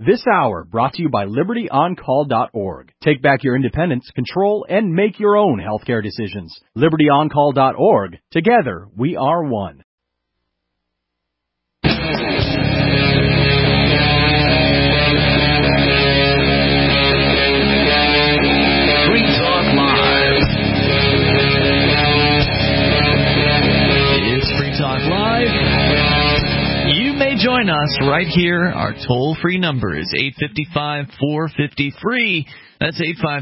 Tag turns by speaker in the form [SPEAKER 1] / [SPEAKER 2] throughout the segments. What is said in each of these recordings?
[SPEAKER 1] This hour brought to you by LibertyOnCall.org. Take back your independence, control, and make your own healthcare decisions. LibertyOnCall.org. Together, we are one.
[SPEAKER 2] Free Talk Live. It's Free Talk Live. You may join us right here. Our toll-free number is 855-450-FREE. That's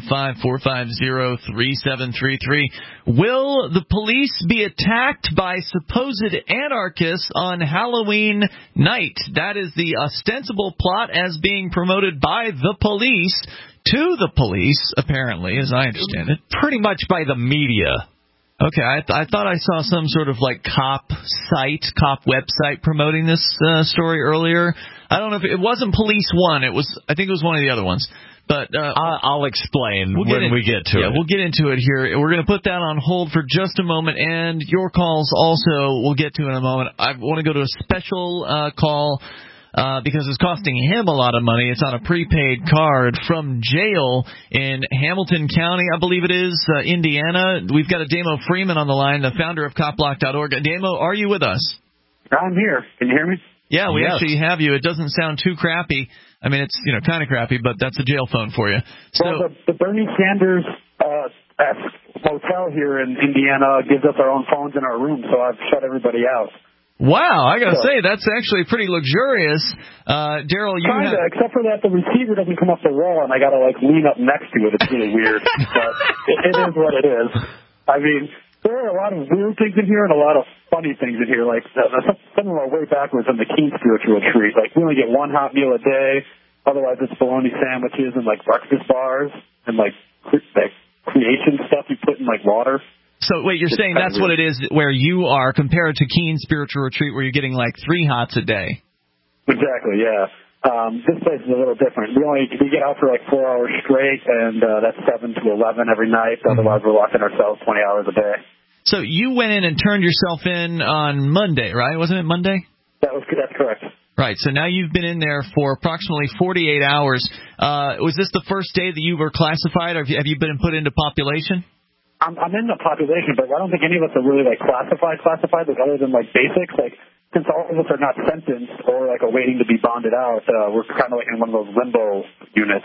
[SPEAKER 2] 855-450-3733. Will the police be attacked by supposed anarchists on Halloween night? That is the ostensible plot as being promoted by the police to the police, apparently, as I understand it.
[SPEAKER 3] Pretty much by the media.
[SPEAKER 2] Okay, I thought I saw some sort of like cop website promoting this story earlier. I don't know if it wasn't Police One. I think it was one of the other ones. But
[SPEAKER 3] I'll explain when we get to it.
[SPEAKER 2] Yeah, we'll get into it here. We're going to put that on hold for just a moment, and your calls also we'll get to in a moment. I want to go to a special call. Because it's costing him a lot of money. It's on a prepaid card from jail in Hamilton County, I believe it is, Indiana. We've got Ademo Freeman on the line, the founder of CopBlock.org. Ademo, are you with us?
[SPEAKER 4] I'm here. Can you hear me?
[SPEAKER 2] Yeah, we actually have you. It doesn't sound too crappy. I mean, it's kind of crappy, but that's a jail phone for you. So,
[SPEAKER 4] well, the Bernie Sanders hotel here in Indiana gives us our own phones in our room, so I've shut everybody out.
[SPEAKER 2] Wow, I gotta say, that's actually pretty luxurious. Daryl, you
[SPEAKER 4] kinda, except for that the receiver doesn't come off the wall and I gotta lean up next to it. It's really weird. But it is what it is. I mean, there are a lot of weird things in here and a lot of funny things in here. Like, some of them are way backwards on the Keene spiritual treat. Like, we only get one hot meal a day. Otherwise, it's bologna sandwiches and, breakfast bars and, creation stuff you put in, water.
[SPEAKER 2] So, wait, you're saying that's what it is where you are compared to Keene Spiritual Retreat where you're getting 3 hots a day?
[SPEAKER 4] Exactly, yeah. This place is a little different. We get out for 4 hours straight, and that's 7 to 11 every night. Otherwise, we're locking ourselves 20 hours a day.
[SPEAKER 2] So you went in and turned yourself in on Monday, right? Wasn't it Monday?
[SPEAKER 4] That's correct.
[SPEAKER 2] Right, so now you've been in there for approximately 48 hours. Was this the first day that you were classified, or have you been put into population?
[SPEAKER 4] I'm in the population, but I don't think any of us are really classified, other than basics. Since all of us are not sentenced or awaiting to be bonded out, we're kind of in one of those limbo units.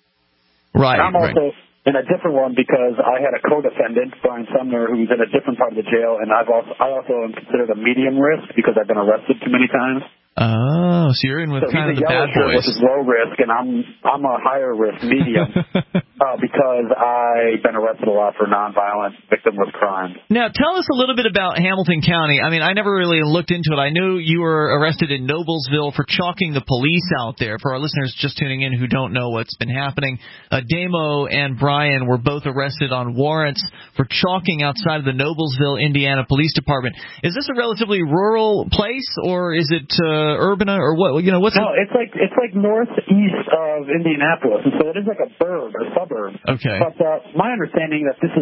[SPEAKER 2] Right.
[SPEAKER 4] And I'm also in a different one because I had a co-defendant, Brian Sumner, who's in a different part of the jail, and I also am considered a medium risk because I've been arrested too many times.
[SPEAKER 2] Oh, so you're in with kind of the bad boys.
[SPEAKER 4] Which is low risk, and I'm a higher risk, medium, because I've been arrested a lot for nonviolent victimless crimes.
[SPEAKER 2] Now, tell us a little bit about Hamilton County. I mean, I never really looked into it. I knew you were arrested in Noblesville for chalking the police out there. For our listeners just tuning in who don't know what's been happening, Damo and Brian were both arrested on warrants for chalking outside of the Noblesville, Indiana Police Department. Is this a relatively rural place, or is it urban, or what? What's
[SPEAKER 4] no? It's northeast of Indianapolis, and so it is a burb or suburb.
[SPEAKER 2] Okay.
[SPEAKER 4] But my understanding that this is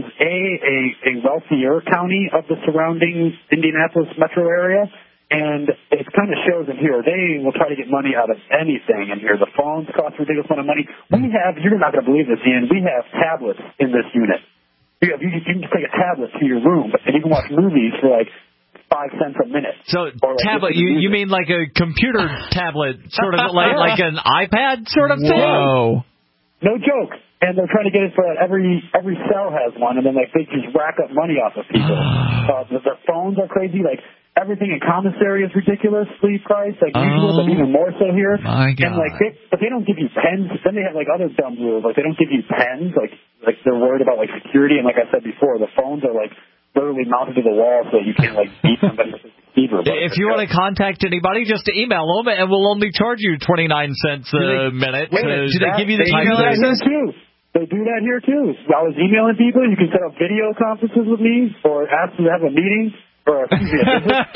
[SPEAKER 4] a wealthier county of the surrounding Indianapolis metro area, and it kind of shows in here. They will try to get money out of anything in here. The phones cost a ridiculous amount of money. You're not going to believe this, Ian. We have tablets in this unit. You can just take a tablet to your room, and you can watch movies for 5 cents a minute.
[SPEAKER 3] So tablet, you mean like a computer tablet, sort of like an iPad sort of thing?
[SPEAKER 2] Whoa.
[SPEAKER 4] No joke. And they're trying to get it for every cell has one, and then they just rack up money off of people. Their phones are crazy. Everything in commissary is ridiculously priced, usual, but even more so here.
[SPEAKER 2] My God.
[SPEAKER 4] And but they don't give you pens. Then they have other dumb rules. They don't give you pens. They're worried about security. And like I said before, the phones are literally mounted to the wall so you can't beat somebody with a receiver.
[SPEAKER 3] If you want to contact anybody, just email them, and we'll only charge you 29 cents a minute.
[SPEAKER 2] Do they give you the email access?
[SPEAKER 4] They do that here too. I was emailing people. You can set up video conferences with me, or ask them to have a meeting, or excuse me, a visit.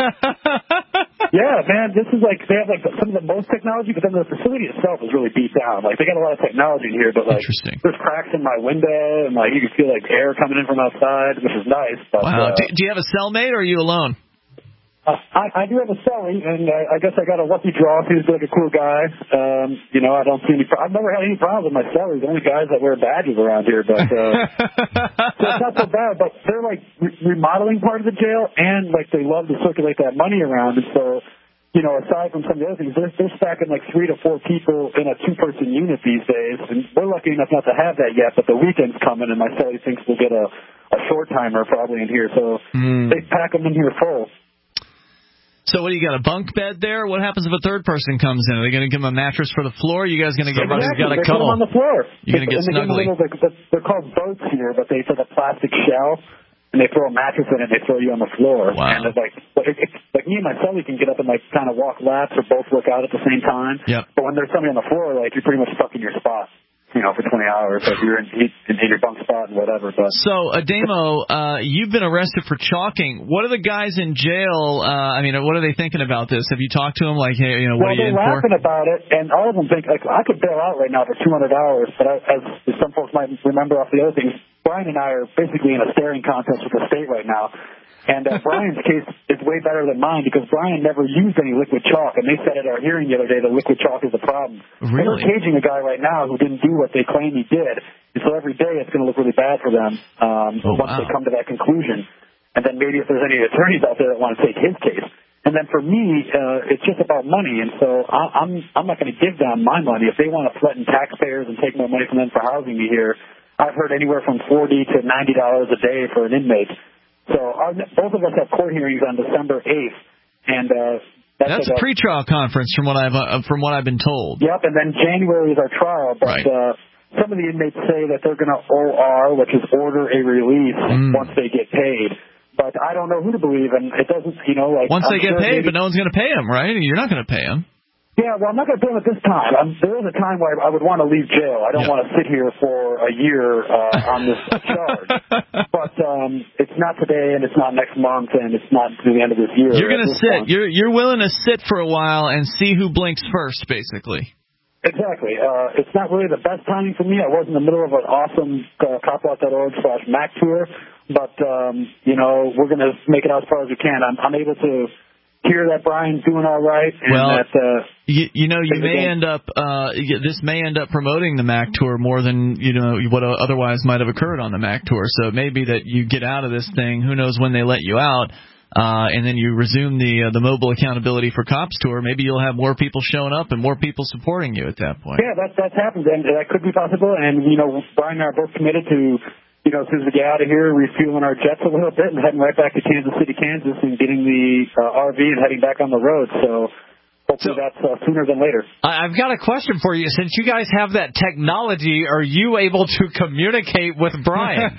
[SPEAKER 4] Yeah, man, this is they have some of the most technology, but then the facility itself is really beat down. They got a lot of technology in here, but there's cracks in my window, and you can feel air coming in from outside, which is nice. But,
[SPEAKER 2] wow. Do you have a cellmate, or are you alone?
[SPEAKER 4] I do have a celly, and I guess I got a lucky draw. Seems like a cool guy. I don't see any. I've never had any problems with my cellies. The only guys that wear badges around here, but so it's not so bad. But they're like remodeling part of the jail, and like they love to circulate that money around, and so. Aside from some of the other things, they're stacking like 3 to 4 people in a 2-person unit these days, and we're lucky enough not to have that yet, but the weekend's coming, and my celly thinks we'll get a short timer probably in here, so they pack them in here full.
[SPEAKER 2] So what, do you got a bunk bed there? What happens if a third person comes in? Are they going to give them a mattress for the floor? Are you guys going to get
[SPEAKER 3] Somebody's got a
[SPEAKER 4] cuddle? They put them on the floor.
[SPEAKER 2] You're going to get snuggly.
[SPEAKER 4] They're called boats here, but they put a plastic shell. And they throw a mattress in it, and they throw you on the floor.
[SPEAKER 2] Wow.
[SPEAKER 4] And it's like me and my celly can get up and like kind of walk laps or both work out at the same time.
[SPEAKER 2] Yep.
[SPEAKER 4] But when there's somebody on the floor, like you're pretty much stuck in your spot, for 20 hours. Like you're in your bunk spot and whatever. But
[SPEAKER 2] so, Ademo, you've been arrested for chalking. What are the guys in jail? What are they thinking about this? Have you talked to them? Like, hey, what are you in for?
[SPEAKER 4] Well, they're laughing about it, and all of them think like I could bail out right now for $200. But as some folks might remember off the other things. Brian and I are basically in a staring contest with the state right now. And Brian's case is way better than mine because Brian never used any liquid chalk. And they said at our hearing the other day that liquid chalk is the problem.
[SPEAKER 2] Really?
[SPEAKER 4] They're caging a guy right now who didn't do what they claim he did. And so every day it's going to look really bad for them once they come to that conclusion. And then maybe if there's any attorneys out there that want to take his case. And then for me, it's just about money. And so I'm not going to give them my money. If they want to threaten taxpayers and take more money from them for housing me here, I've heard anywhere from $40 to $90 a day for an inmate. So both of us have court hearings on December 8th, and
[SPEAKER 2] that's a pretrial conference from what I've been told.
[SPEAKER 4] Yep, and then January is our trial. But
[SPEAKER 2] right.
[SPEAKER 4] Some of the inmates say that they're going to OR, which is order a release once they get paid. But I don't know who to believe, and it doesn't,
[SPEAKER 2] once they get paid, but no one's going to pay them, right? You're not going to pay them.
[SPEAKER 4] Yeah, well, I'm not going to pay him at this time. There is a time where I would want to leave jail. I don't want to sit here for a year on this charge. But it's not today, and it's not next month, and it's not to the end of this year.
[SPEAKER 2] You're going to sit. You're willing to sit for a while and see who blinks first, basically.
[SPEAKER 4] Exactly. It's not really the best timing for me. I was in the middle of an awesome coplot.org/Mac tour, but, we're going to make it out as far as we can. I'm able to hear that Brian's doing all right, and that
[SPEAKER 2] you may end up this may end up promoting the Mac tour more than what otherwise might have occurred on the Mac tour. So it may be that you get out of this thing. Who knows when they let you out, and then you resume the Mobile Accountability for Cops tour. Maybe you'll have more people showing up and more people supporting you at that point.
[SPEAKER 4] Yeah, that's happened, and that could be possible. And Brian and I are both committed to. As soon as we get out of here, refueling our jets a little bit and heading right back to Kansas City, Kansas, and getting the RV and heading back on the road. So hopefully that's sooner than later.
[SPEAKER 3] I've got a question for you. Since you guys have that technology, are you able to communicate with Brian?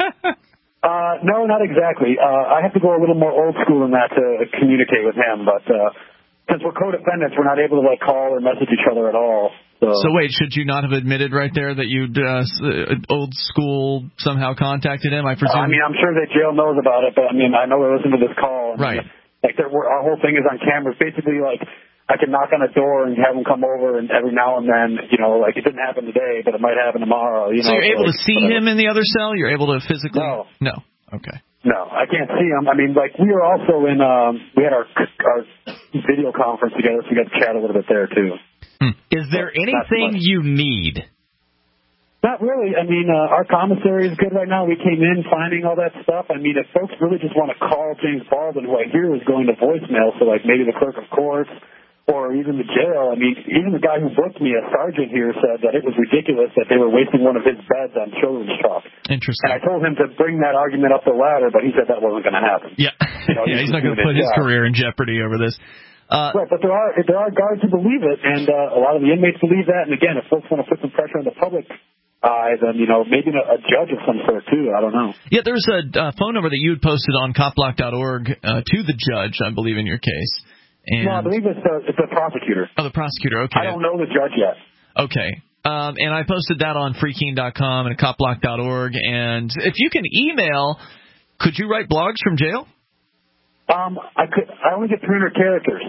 [SPEAKER 4] No, not exactly. I have to go a little more old school than that to communicate with him. But since we're co-defendants, we're not able to call or message each other at all.
[SPEAKER 2] So wait, should you not have admitted right there that you'd old school somehow contacted him? I presume.
[SPEAKER 4] I'm sure that jail knows about it, but I know they listen to this call. And,
[SPEAKER 2] right.
[SPEAKER 4] Our whole thing is on camera. Basically, I can knock on a door and have him come over, and every now and then, it didn't happen today, but it might happen tomorrow.
[SPEAKER 2] So you're able to see him in the other cell? You're able to physically? No. Okay.
[SPEAKER 4] No, I can't see him. We were also in. We had our video conference together, so we got to chat a little bit there too.
[SPEAKER 3] Is there anything you need?
[SPEAKER 4] Not really. Our commissary is good right now. We came in finding all that stuff. If folks really just want to call James Baldwin, who I hear is going to voicemail, so maybe the clerk of courts or even the jail. Even the guy who booked me, a sergeant here, said that it was ridiculous that they were wasting one of his beds on children's chalk.
[SPEAKER 2] Interesting.
[SPEAKER 4] And I told him to bring that argument up the ladder, but he said that wasn't going to happen.
[SPEAKER 2] Yeah. He's not going to put his career in jeopardy over this.
[SPEAKER 4] Right, but there are guards who believe it, and a lot of the inmates believe that. And again, if folks want to put some pressure on the public eye, then maybe a judge of some sort too. I don't know. Yeah,
[SPEAKER 2] there's a phone number that you had posted on copblock.org to the judge, I believe, in your case. And
[SPEAKER 4] no, I believe it's the prosecutor.
[SPEAKER 2] Oh, the prosecutor. Okay.
[SPEAKER 4] I don't know the judge yet.
[SPEAKER 2] Okay. And I posted that on freekeen.com and copblock.org. And if you can email, could you write blogs from jail?
[SPEAKER 4] I could. I only get 300 characters.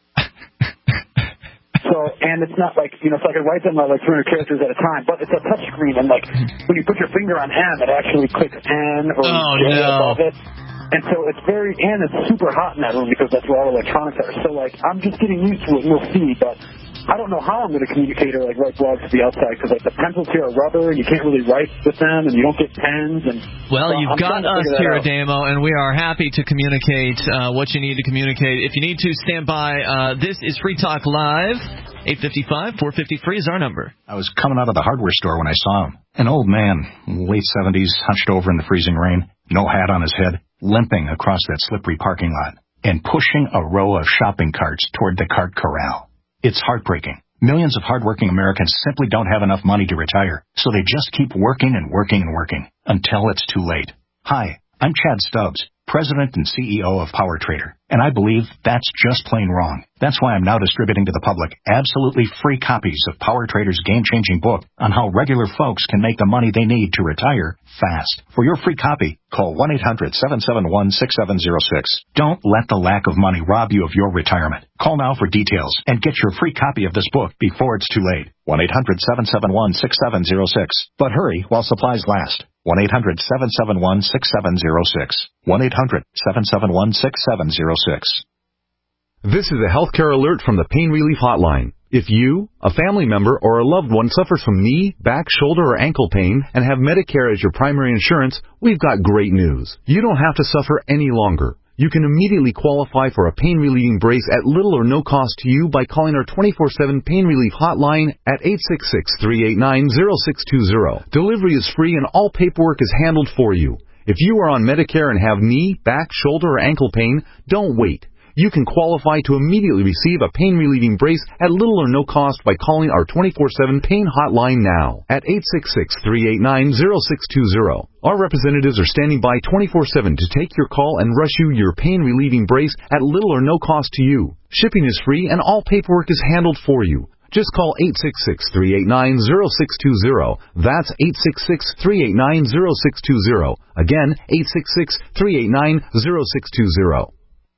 [SPEAKER 4] And it's not so I can write them 300 characters at a time, but it's a touch screen, and when you put your finger on M, it actually clicks N or J above it. And so it's super hot in that room because that's where all electronics are. So, like, I'm just getting used to it, and we'll see, but I don't know how I'm going to communicate or, like, write blogs to the outside because, like, the pencils here are rubber, and you can't really write with them, and you don't get pens. And
[SPEAKER 2] well, you've got us here, Ademo, and we are happy to communicate what you need to communicate. If you need to, stand by. This is Free Talk Live. 855-450-FREE is our number.
[SPEAKER 5] I was coming out of the hardware store when I saw him. An old man, late 70s, hunched over in the freezing rain, no hat on his head, limping across that slippery parking lot, and pushing a row of shopping carts toward the cart corral. It's heartbreaking. Millions of hardworking Americans simply don't have enough money to retire, so they just keep working and working and working until it's too late. Hi, I'm Chad Stubbs, President and CEO of PowerTrader, and I believe that's just plain wrong. That's why I'm now distributing to the public absolutely free copies of PowerTrader's game-changing book on how regular folks can make the money they need to retire fast. For your free copy, call 1-800-771-6706. Don't let the lack of money rob you of your retirement. Call now for details and get your free copy of this book before it's too late. 1-800-771-6706. But hurry while supplies last. 1-800-771-6706. 1-800-771-6706.
[SPEAKER 6] This is a healthcare alert from the Pain Relief Hotline. If you, a family member, or a loved one suffers from knee, back, shoulder, or ankle pain and have Medicare as your primary insurance, we've got great news. You don't have to suffer any longer. You can immediately qualify for a pain-relieving brace at little or no cost to you by calling our 24/7 Pain Relief Hotline at 866-389-0620. Delivery is free and all paperwork is handled for you. If you are on Medicare and have knee, back, shoulder, or ankle pain, don't wait. You can qualify to immediately receive a pain-relieving brace at little or no cost by calling our 24/7 Pain Hotline now at 866-389-0620. Our representatives are standing by 24/7 to take your call and rush you your pain-relieving brace at little or no cost to you. Shipping is free and all paperwork is handled for you. Just call 866-389-0620. That's 866-389-0620. Again, 866-389-0620.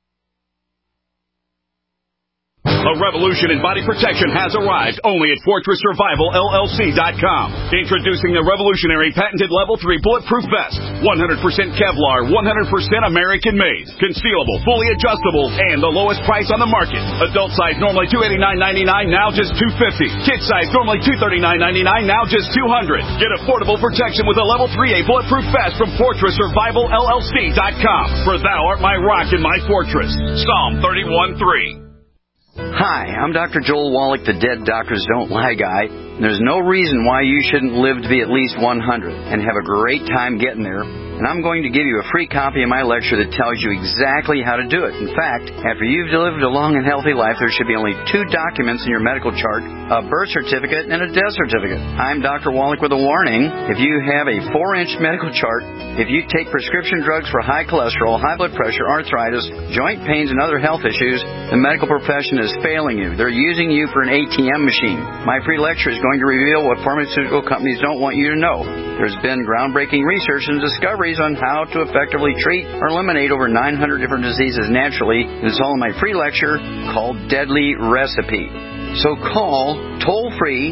[SPEAKER 7] A revolution in body protection has arrived only at FortressSurvivalLLC.com. Introducing the revolutionary patented Level 3 Bulletproof Vest. 100% Kevlar, 100% American-made. Concealable, fully adjustable, and the lowest price on the market. Adult size normally $289.99, now just $250. Kid size normally $239.99, now just $200. Get affordable protection with a Level 3A Bulletproof Vest from FortressSurvivalLLC.com. For thou art my rock and my fortress. Psalm 31:3.
[SPEAKER 8] Hi, I'm Dr. Joel Wallach, the Dead Doctors Don't Lie guy. There's no reason why you shouldn't live to be at least 100 and have a great time getting there. And I'm going to give you a free copy of my lecture that tells you exactly how to do it. In fact, after you've lived a long and healthy life, there should be only 2 documents in your medical chart, a birth certificate and a death certificate. I'm Dr. Wallach with a warning. If you have a 4-inch medical chart, if you take prescription drugs for high cholesterol, high blood pressure, arthritis, joint pains, and other health issues, the medical profession is failing you. They're using you for an ATM machine. My free lecture is going to reveal what pharmaceutical companies don't want you to know. There's been groundbreaking research and discoveries on how to effectively treat or eliminate over 900 different diseases naturally. It's all in my free lecture called Deadly Recipe. So call toll-free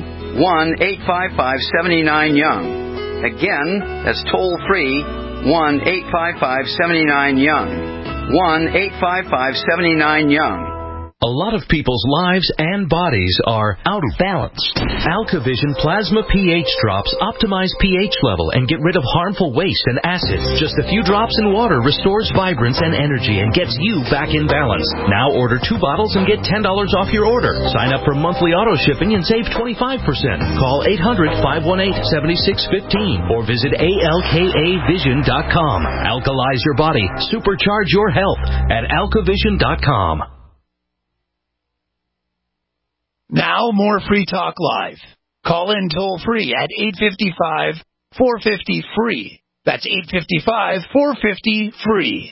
[SPEAKER 8] 1-855-79-YOUNG. Again, that's toll-free 1-855-79-YOUNG. 1-855-79-YOUNG.
[SPEAKER 9] A lot of people's lives and bodies are out of balance. AlkaVision Plasma pH drops optimize pH level and get rid of harmful waste and acids. Just a few drops in water restores vibrance and energy and gets you back in balance. Now order 2 bottles and get $10 off your order. Sign up for monthly auto shipping and save 25%. Call 800-518-7615 or visit alkavision.com. Alkalize your body. Supercharge your health at alkavision.com.
[SPEAKER 10] Now, more Free Talk Live. Call in toll-free at 855-450-FREE. That's 855-450-FREE.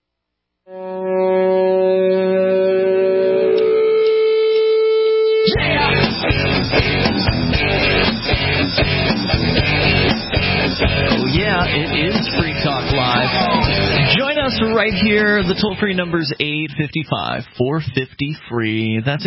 [SPEAKER 2] Oh, yeah, it is Free Talk Live. Join us right here. The toll-free number is 855-450-FREE. That's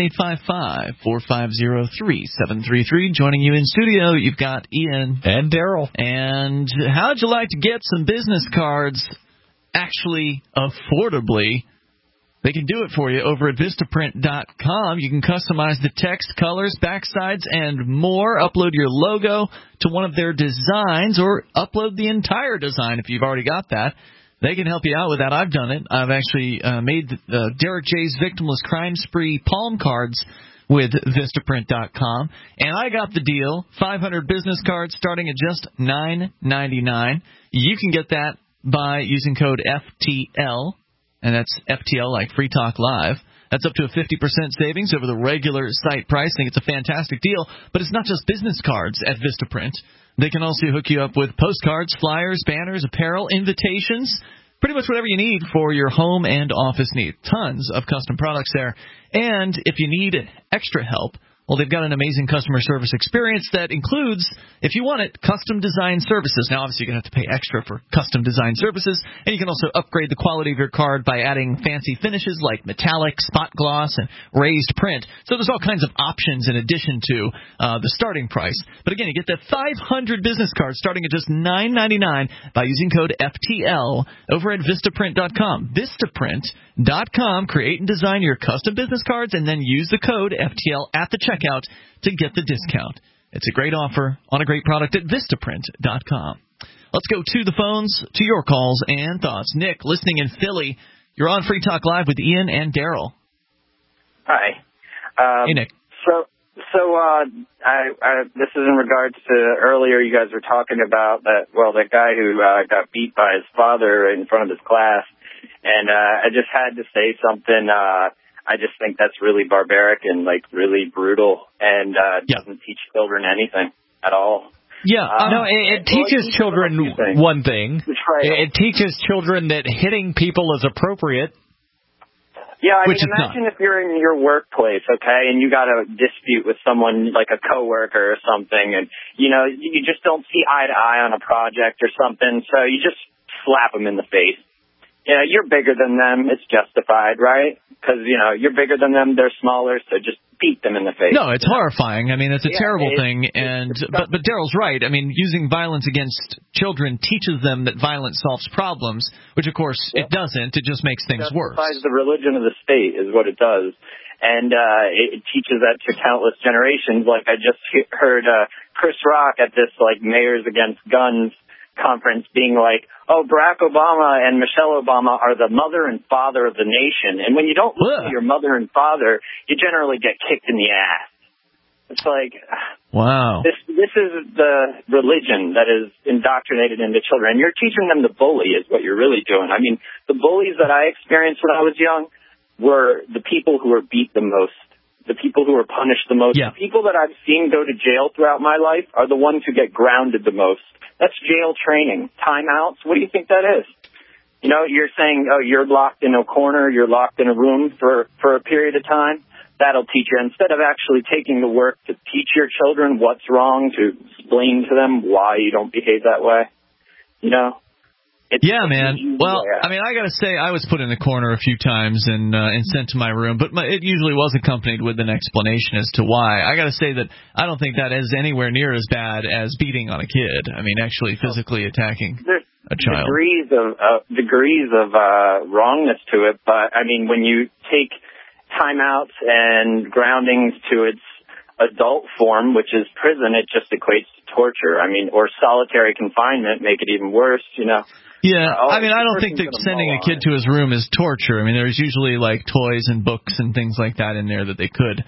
[SPEAKER 2] 855-450-3733. Joining you in studio, you've got Ian.
[SPEAKER 3] And Daryl.
[SPEAKER 2] And how'd you like to get some business cards actually affordably, they can do it for you over at Vistaprint.com. You can customize the text, colors, backsides, and more. Upload your logo to one of their designs or upload the entire design if you've already got that. They can help you out with that. I've done it. I've actually made Derek J's Victimless Crime Spree palm cards with Vistaprint.com. And I got the deal. 500 business cards starting at just $9.99. You can get that by using code FTL. And that's FTL like Free Talk Live. That's up to a 50% savings over the regular site price. I think it's a fantastic deal. But it's not just business cards at Vistaprint. They can also hook you up with postcards, flyers, banners, apparel, invitations, pretty much whatever you need for your home and office need. Tons of custom products there. And if you need extra help, well, they've got an amazing customer service experience that includes, if you want it, custom design services. Now, obviously, you're going to have to pay extra for custom design services, and you can also upgrade the quality of your card by adding fancy finishes like metallic, spot gloss, and raised print. So there's all kinds of options in addition to the starting price. But again, you get that 500 business cards starting at just $9.99 by using code FTL over at Vistaprint.com. Vistaprint.com. Create and design your custom business cards, and then use the code FTL at the checkout to get the discount. It's a great offer on a great product at Vistaprint.com. Let's go to the phones, to your calls and thoughts. Nick, listening in Philly, you're on Free Talk Live with Ian and Daryl.
[SPEAKER 11] Hi.
[SPEAKER 2] Hey, Nick.
[SPEAKER 11] This is in regards to earlier you guys were talking about that guy who got beat by his father in front of his class. And I just had to say something. I just think that's really barbaric and, really brutal and doesn't teach children anything at all.
[SPEAKER 3] Yeah, no, it teaches children one thing. It teaches children that hitting people is appropriate.
[SPEAKER 11] Yeah, imagine if you're in your workplace, okay, and you got a dispute with someone like a coworker or something, and, you just don't see eye to eye on a project or something, so you just slap them in the face. You're bigger than them. It's justified, right? Because, you're bigger than them. They're smaller, so just beat them in the face.
[SPEAKER 2] No, it's horrifying. I mean, it's a terrible thing. But Daryl's right. I mean, using violence against children teaches them that violence solves problems, which, of course, it doesn't. It just makes things worse.
[SPEAKER 11] It justifies the religion of the state is what it does. And it teaches that to countless generations. Like I just heard Chris Rock at this, Mayors Against Guns conference being like, oh, Barack Obama and Michelle Obama are the mother and father of the nation. And when you don't look at your mother and father, you generally get kicked in the ass. It's like,
[SPEAKER 2] wow.
[SPEAKER 11] This is the religion that is indoctrinated into children. And you're teaching them to bully is what you're really doing. I mean, the bullies that I experienced when I was young were the people who were beat the most, the people who were punished the most. Yeah. The people that I've seen go to jail throughout my life are the ones who get grounded the most. That's jail training. Timeouts, what do you think that is? You're saying, oh, you're locked in a corner, you're locked in a room for a period of time. That'll teach you. Instead of actually taking the work to teach your children what's wrong, to explain to them why you don't behave that way,
[SPEAKER 2] Yeah, man. Well, I mean, I got to say, I was put in the corner a few times and sent to my room, but it usually was accompanied with an explanation as to why. I got to say that I don't think that is anywhere near as bad as beating on a kid. I mean, actually physically attacking a child.
[SPEAKER 11] Degrees of wrongness to it, but I mean, when you take timeouts and groundings to its adult form, which is prison, it just equates to torture. I mean, or solitary confinement, make it even worse,
[SPEAKER 2] Yeah, I mean, I don't think that sending a kid to his room is torture. I mean, there's usually toys and books and things like that in there that they could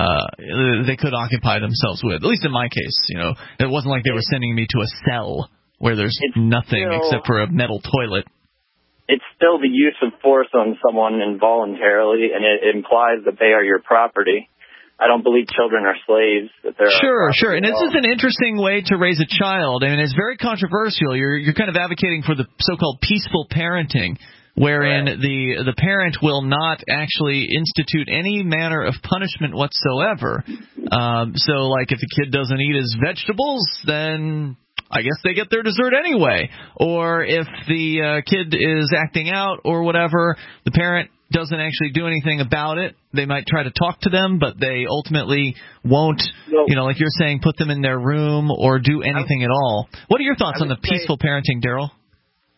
[SPEAKER 2] occupy themselves with. At least in my case, it wasn't like they were sending me to a cell where there's nothing except for a metal toilet.
[SPEAKER 11] It's still the use of force on someone involuntarily, and it implies that they are your property. I don't believe children are slaves.
[SPEAKER 2] Sure. And this is an interesting way to raise a child. I mean, it's very controversial. You're kind of advocating for the so-called peaceful parenting, wherein the parent will not actually institute any manner of punishment whatsoever. So, if the kid doesn't eat his vegetables, then I guess they get their dessert anyway. Or if the kid is acting out or whatever, the parent doesn't actually do anything about it. They might try to talk to them, but they ultimately won't, like you're saying, put them in their room or do anything at all. What are your thoughts on the peaceful parenting, Daryl?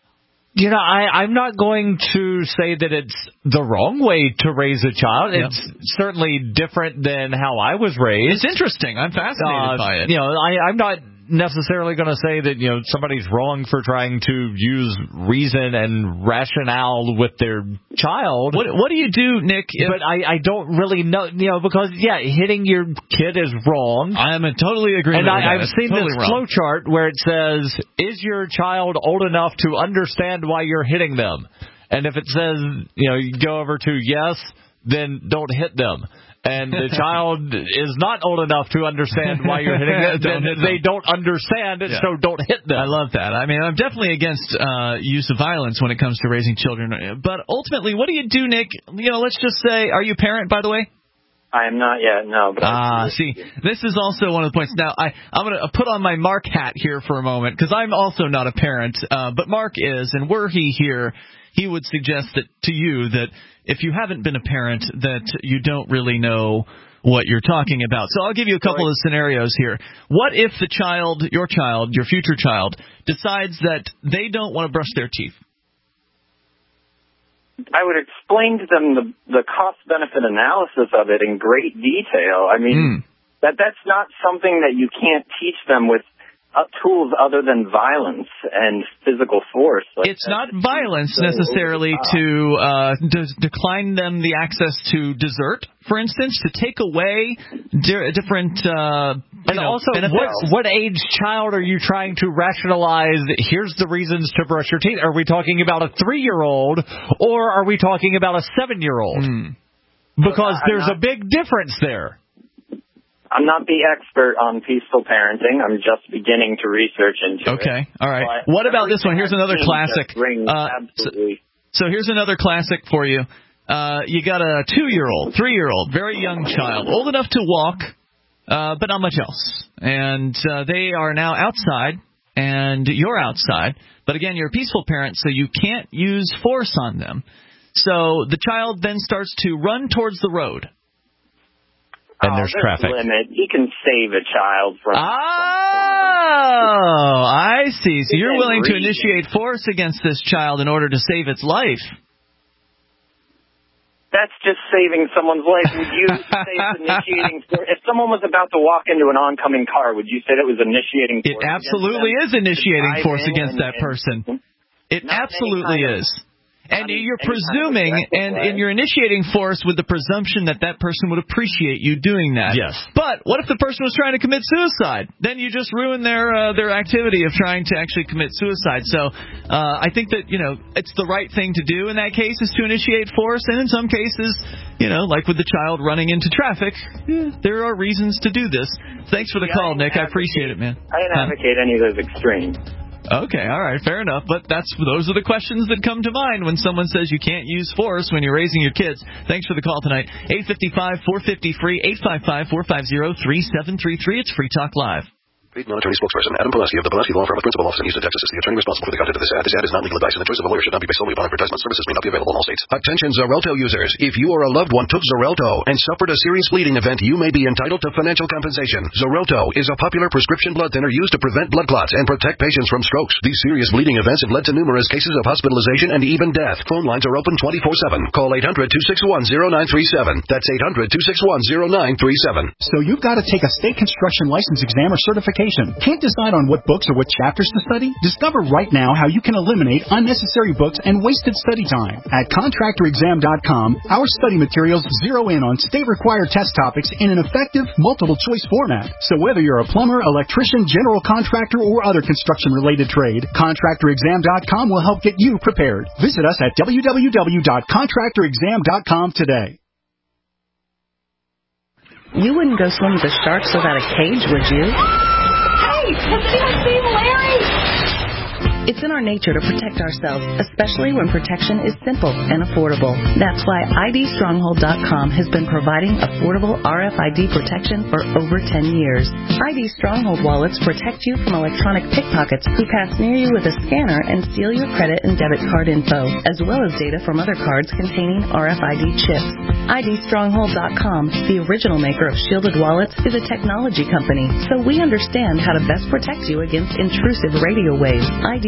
[SPEAKER 3] I'm not going to say that it's the wrong way to raise a child.
[SPEAKER 2] Yeah.
[SPEAKER 3] It's certainly different than how I was raised.
[SPEAKER 2] It's interesting. I'm fascinated by it.
[SPEAKER 3] I'm not necessarily going to say that somebody's wrong for trying to use reason and rationale with their child.
[SPEAKER 2] What do you do, Nick?
[SPEAKER 3] But I don't really know, because hitting your kid is wrong.
[SPEAKER 2] I am in totally agreement.
[SPEAKER 3] And
[SPEAKER 2] with that.
[SPEAKER 3] I've seen
[SPEAKER 2] totally
[SPEAKER 3] this flow chart where it says, "Is your child old enough to understand why you're hitting them?" And if it says, you go over to yes, then don't hit them. And the child is not old enough to understand why you're hitting them, then they don't understand it, so don't hit them.
[SPEAKER 2] I love that. I mean, I'm definitely against use of violence when it comes to raising children. But ultimately, what do you do, Nick? Let's just say, are you a parent, by the way?
[SPEAKER 11] I am not yet, no. But
[SPEAKER 2] see, this is also one of the points. Now, I'm going to put on my Mark hat here for a moment, because I'm also not a parent, but Mark is, and were he here, he would suggest that to you that if you haven't been a parent, that you don't really know what you're talking about. So I'll give you a couple of scenarios here. What if the child, your future child, decides that they don't want to brush their teeth?
[SPEAKER 11] I would explain to them the cost-benefit analysis of it in great detail. I mean, that's not something that you can't teach them with tools other than violence and physical force.
[SPEAKER 2] It's not violence necessarily to decline them the access to dessert, for instance, to take away different
[SPEAKER 3] also,
[SPEAKER 2] benefits.
[SPEAKER 3] What age child are you trying to rationalize? Here's the reasons to brush your teeth. Are we talking about a 3-year-old or are we talking about a 7-year-old? Because there's a big difference there.
[SPEAKER 11] I'm not the expert on peaceful parenting. I'm just beginning to research into it.
[SPEAKER 2] Okay, all right. What about this one? Here's another classic. So here's another classic for you. You got a 2-year-old, 3-year-old, very young child, old enough to walk, but not much else. And they are now outside, and you're outside. But again, you're a peaceful parent, so you can't use force on them. So the child then starts to run towards the road. And there's traffic.
[SPEAKER 11] Limit. He can save a child from.
[SPEAKER 2] I see. So you're willing to initiate force against this child in order to save its life.
[SPEAKER 11] That's just saving someone's life. Would you say it's initiating force? If someone was about to walk into an oncoming car, would you say that was initiating force?
[SPEAKER 2] It absolutely is initiating force against that person. It absolutely is. And you're presuming, and you're initiating force with the presumption that that person would appreciate you doing that.
[SPEAKER 3] Yes.
[SPEAKER 2] But what if the person was trying to commit suicide? Then you just ruin their activity of trying to actually commit suicide. So I think that, it's the right thing to do in that case is to initiate force. And in some cases, like with the child running into traffic, there are reasons to do this. Thanks for the call, Nick. I appreciate it, man.
[SPEAKER 11] I didn't advocate any of those extremes.
[SPEAKER 2] Okay, all right, fair enough. But those are the questions that come to mind when someone says you can't use force when you're raising your kids. Thanks for the call tonight. 855-450-FREE, 855-450-3733. It's Free Talk Live.
[SPEAKER 12] Paid non-attorney spokesperson Adam Pulaski of the Pulaski Law Firm of Principal Office in Houston, Texas is the attorney responsible for the content of this ad. This ad is not legal advice, and the choice of a lawyer should not be based solely upon advertisement. Services may not be available in all states.
[SPEAKER 13] Attention Xarelto users. If you or a loved one took Xarelto and suffered a serious bleeding event, you may be entitled to financial compensation. Xarelto is a popular prescription blood thinner used to prevent blood clots and protect patients from strokes. These serious bleeding events have led to numerous cases of hospitalization and even death. Phone lines are open 24/7. Call 800-261-0937. That's 800-261-0937.
[SPEAKER 14] So you've got to take a state construction license exam or certification. Can't decide on what books or what chapters to study? Discover right now how you can eliminate unnecessary books and wasted study time. At ContractorExam.com, our study materials zero in on state-required test topics in an effective, multiple-choice format. So whether you're a plumber, electrician, general contractor, or other construction-related trade, ContractorExam.com will help get you prepared. Visit us at www.ContractorExam.com today.
[SPEAKER 15] You wouldn't go swim with the sharks without a cage, would you?
[SPEAKER 16] Hey, has anyone seen Larry?
[SPEAKER 15] It's in our nature to protect ourselves, especially when protection is simple and affordable. That's why IDStronghold.com has been providing affordable RFID protection for over 10 years. ID Stronghold wallets protect you from electronic pickpockets who pass near you with a scanner and steal your credit and debit card info, as well as data from other cards containing RFID chips. IDStronghold.com, the original maker of shielded wallets, is a technology company, so we understand how to best protect you against intrusive radio waves. ID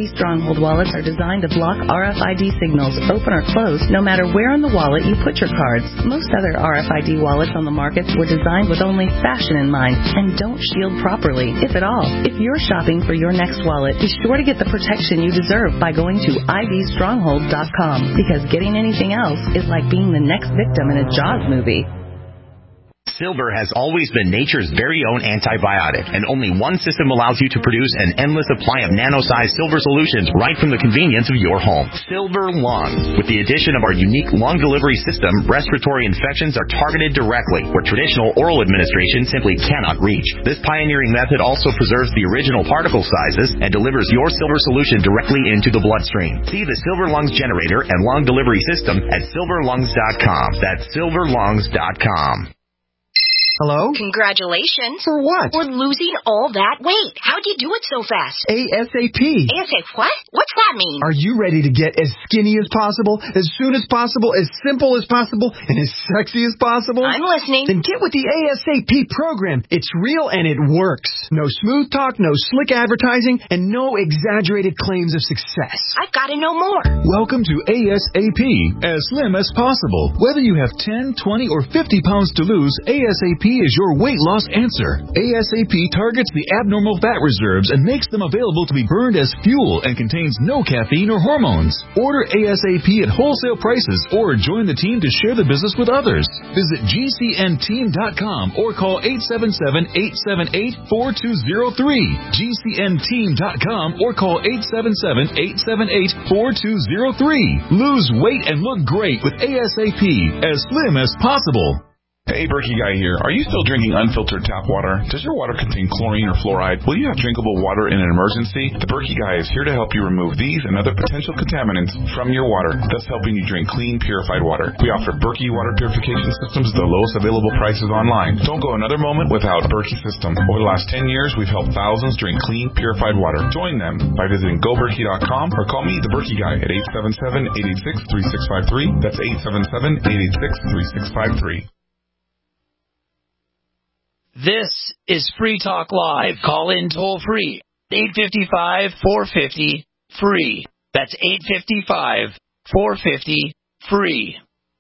[SPEAKER 15] ID Stronghold wallets are designed to block RFID signals, open or close, no matter where in the wallet you put your cards. Most other RFID wallets on the market were designed with only fashion in mind and don't shield properly, if at all. If you're shopping for your next wallet, be sure to get the protection you deserve by going to idstronghold.com, because getting anything else is like being the next victim in a Jaws movie.
[SPEAKER 17] Silver has always been nature's very own antibiotic, and only one system allows you to produce an endless supply of nano-sized silver solutions right from the convenience of your home. Silver Lungs. With the addition of our unique lung delivery system, respiratory infections are targeted directly, where traditional oral administration simply cannot reach. This pioneering method also preserves the original particle sizes and delivers your silver solution directly into the bloodstream. See the Silver Lungs generator and lung delivery system at silverlungs.com. That's silverlungs.com.
[SPEAKER 18] Hello?
[SPEAKER 19] Congratulations.
[SPEAKER 18] For what?
[SPEAKER 19] For losing all that weight. How'd you do it so fast?
[SPEAKER 18] ASAP.
[SPEAKER 19] ASAP what? What's that mean?
[SPEAKER 18] Are you ready to get as skinny as possible, as soon as possible, as simple as possible, and as sexy as possible?
[SPEAKER 19] I'm listening.
[SPEAKER 18] Then get with the ASAP program. It's real and it works. No smooth talk, no slick advertising, and no exaggerated claims of success.
[SPEAKER 19] I've got to know more.
[SPEAKER 20] Welcome to ASAP, as slim as possible. Whether you have 10, 20, or 50 pounds to lose, ASAP is your weight loss answer. ASAP targets the abnormal fat reserves and makes them available to be burned as fuel and contains no caffeine or hormones. Order ASAP at wholesale prices or join the team to share the business with others. Visit GCNteam.com or call 877-878-4203. GCNteam.com or call 877-878-4203. Lose weight and look great with ASAP, as slim as possible.
[SPEAKER 21] Hey, Berkey Guy here. Are you still drinking unfiltered tap water? Does your water contain chlorine or fluoride? Will you have drinkable water in an emergency? The Berkey Guy is here to help you remove these and other potential contaminants from your water, thus helping you drink clean, purified water. We offer Berkey water purification systems at the lowest available prices online. Don't go another moment without a Berkey system. Over the last 10 years, we've helped thousands drink clean, purified water. Join them by visiting goberkey.com or call me, the Berkey Guy, at 877-886-3653. That's 877-886-3653.
[SPEAKER 10] This is Free Talk Live. Call in toll free. 855-450-FREE. That's 855-450-FREE.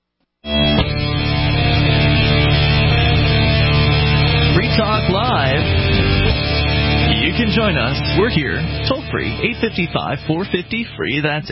[SPEAKER 2] Free Talk Live. You can join us. We're here, toll free, 855-450-FREE. That's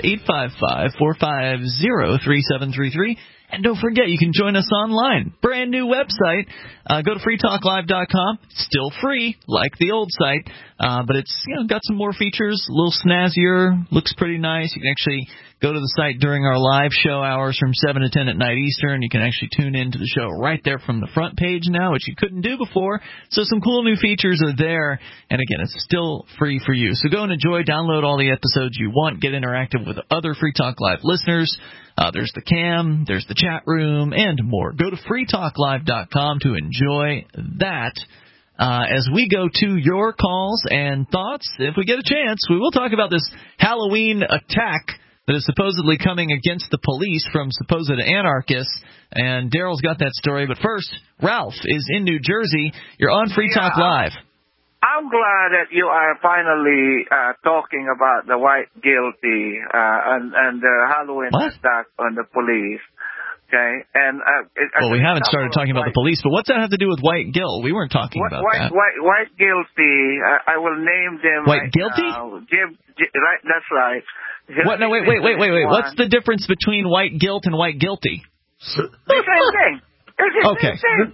[SPEAKER 2] 855-450-3733. And don't forget, you can join us online. Brand new website. Go to freetalklive.com. Still free, like the old site, but it's got some more features, a little snazzier, looks pretty nice. You can actually go to the site during our live show hours from 7 to 10 at night Eastern. You can actually tune into the show right there from the front page now, which you couldn't do before. So some cool new features are there. And again, it's still free for you. So go and enjoy, download all the episodes you want, get interactive with other Free Talk Live listeners. There's the cam, there's the chat room, and more. Go to freetalklive.com to enjoy that. As we go to your calls and thoughts, if we get a chance, we will talk about this Halloween attack that is supposedly coming against the police from supposed anarchists. And Daryl's got that story. But first, Ralph is in New Jersey. You're on Free Talk Live.
[SPEAKER 22] I'm glad that you are finally talking about the white guilty and the Halloween attack on the police. Okay, and
[SPEAKER 2] well, we haven't started talking about the police, but what's that have to do with white guilt? We weren't talking about that.
[SPEAKER 22] White guilty. I will name them.
[SPEAKER 2] White
[SPEAKER 22] right
[SPEAKER 2] guilty?
[SPEAKER 22] Right, that's right.
[SPEAKER 2] What? No, wait. What's the difference between white guilt and white guilty?
[SPEAKER 22] The same thing.
[SPEAKER 2] Okay.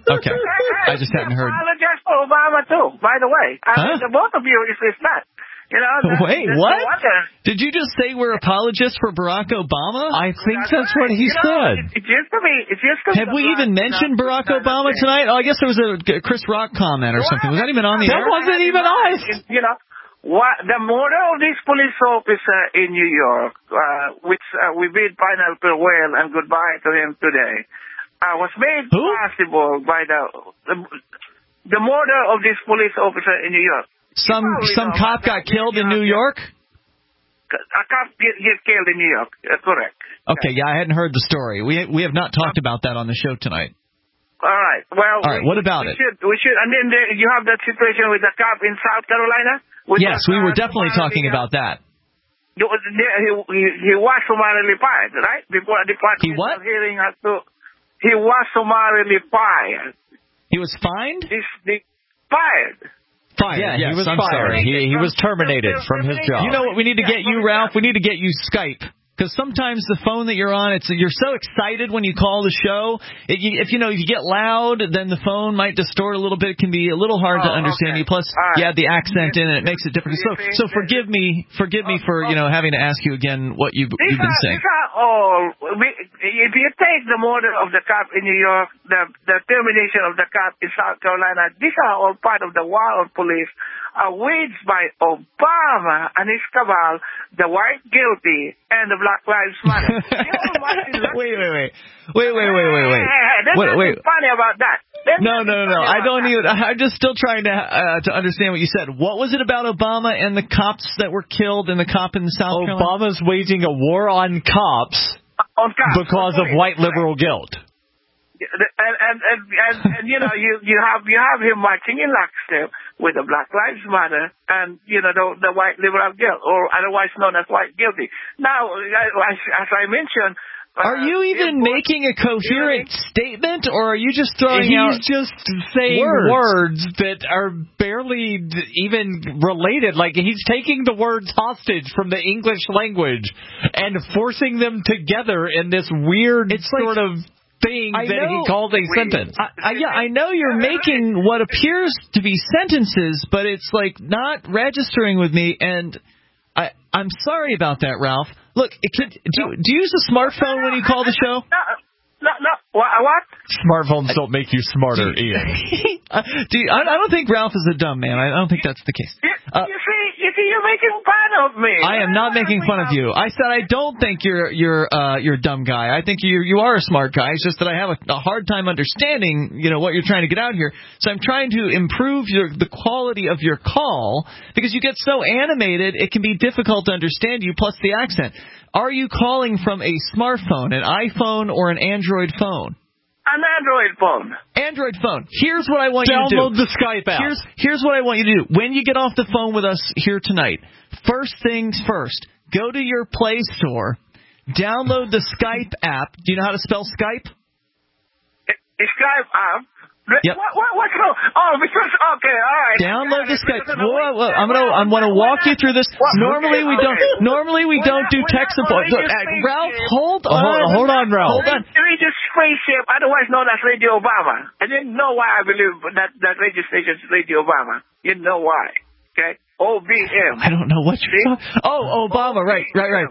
[SPEAKER 2] I just hadn't heard.
[SPEAKER 22] I apologize for Obama too, by the way. I mean, the both of you is not.
[SPEAKER 2] Wait, what? Did you just say we're apologists for Barack Obama?
[SPEAKER 3] I think that's what he said.
[SPEAKER 22] It used to be.
[SPEAKER 2] Have we even mentioned Barack Obama tonight? Oh, I guess there was a Chris Rock comment or something. Was that even on the air?
[SPEAKER 3] That wasn't even us.
[SPEAKER 22] The murder of this police officer in New York, which we bid final farewell and goodbye to him today, was made possible by the murder of this police officer in New York.
[SPEAKER 2] Some cop got killed in New York?
[SPEAKER 22] A cop get killed in New York, correct.
[SPEAKER 2] Okay, yeah, I hadn't heard the story. We have not talked about that on the show tonight.
[SPEAKER 22] All right. Well,
[SPEAKER 2] what about it?
[SPEAKER 22] We should. And then you have that situation with the cop in South Carolina.
[SPEAKER 2] Yes, we were definitely talking about that.
[SPEAKER 22] He was summarily fired, right? Before the Department of Hearing has to. He was summarily fired.
[SPEAKER 2] He was fined?
[SPEAKER 22] Fired.
[SPEAKER 2] Fired.
[SPEAKER 3] Yeah,
[SPEAKER 2] yes,
[SPEAKER 3] he was
[SPEAKER 2] I'm
[SPEAKER 3] fired.
[SPEAKER 2] sorry.
[SPEAKER 3] He was terminated from his job.
[SPEAKER 2] You know what we need to get you, Ralph? We need to get you Skype. Because sometimes the phone that you're on, you're so excited when you call the show. If you get loud, then the phone might distort a little bit. It can be a little hard to understand you. Plus, you add the accent in, and it makes it different. So forgive me for having to ask you again what you've been saying.
[SPEAKER 22] These are all. If you take the murder of the cop in New York, the termination of the cop in South Carolina, these are all part of the war on police, waged by Obama and his cabal, the white guilty, and the Black Lives Matter.
[SPEAKER 2] Wait.
[SPEAKER 22] There's nothing funny about that.
[SPEAKER 2] No. I don't even. I'm just still trying to understand what you said. What was it about Obama and the cops that were killed and the cop in South Carolina?
[SPEAKER 3] Obama's waging a war on cops because of white liberal guilt.
[SPEAKER 22] And you have him marching in lockstep with the Black Lives Matter and the white liberal guilt, or otherwise known as white guilty. Now, as I mentioned,
[SPEAKER 2] are you even making a coherent statement, or are you just throwing out?
[SPEAKER 3] He's just saying words that are barely even related. Like, he's taking the words hostage from the English language and forcing them together in this weird sort of thing that he calls a sentence.
[SPEAKER 2] I know you're making what appears to be sentences, but it's like not registering with me, and I'm sorry about that, Ralph. Look, do you use a smartphone when you call the show?
[SPEAKER 22] No. What?
[SPEAKER 3] Smartphones don't make you smarter, Ian.
[SPEAKER 2] I don't think Ralph is a dumb man. I don't think that's the case.
[SPEAKER 22] You see, you're making fun of me.
[SPEAKER 2] I am not making fun of you. I said I don't think you're a dumb guy. I think you are a smart guy. It's just that I have a hard time understanding, what you're trying to get out here. So I'm trying to improve the quality of your call, because you get so animated, it can be difficult to understand you, plus the accent. Are you calling from a smartphone, an iPhone, or an Android phone?
[SPEAKER 22] An Android phone.
[SPEAKER 2] Android phone. Here's what I want you to do.
[SPEAKER 3] Download the Skype app.
[SPEAKER 2] Here's what I want you to do. When you get off the phone with us here tonight, first things first, go to your Play Store, download the Skype app. Do you know how to spell Skype?
[SPEAKER 22] The Skype app?
[SPEAKER 2] Yep.
[SPEAKER 22] What's wrong? Oh, because, okay, all right.
[SPEAKER 2] Download the Skype. Whoa. I'm going to walk you through this. Normally we don't do tech support. Ralph, hold on.
[SPEAKER 3] Hold on, Ralph.
[SPEAKER 22] Hold on. Radio Spaceship, otherwise known as Radio Obama. I didn't know why I believe that radio station is Radio Obama. You know why. Okay? OBM.
[SPEAKER 2] I don't know what you're talking. Oh, Obama. Right.
[SPEAKER 22] OBM.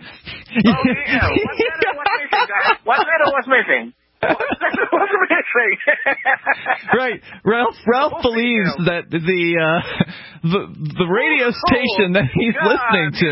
[SPEAKER 22] What letter was missing?
[SPEAKER 2] Right, Ralph believes that the radio station that he's listening to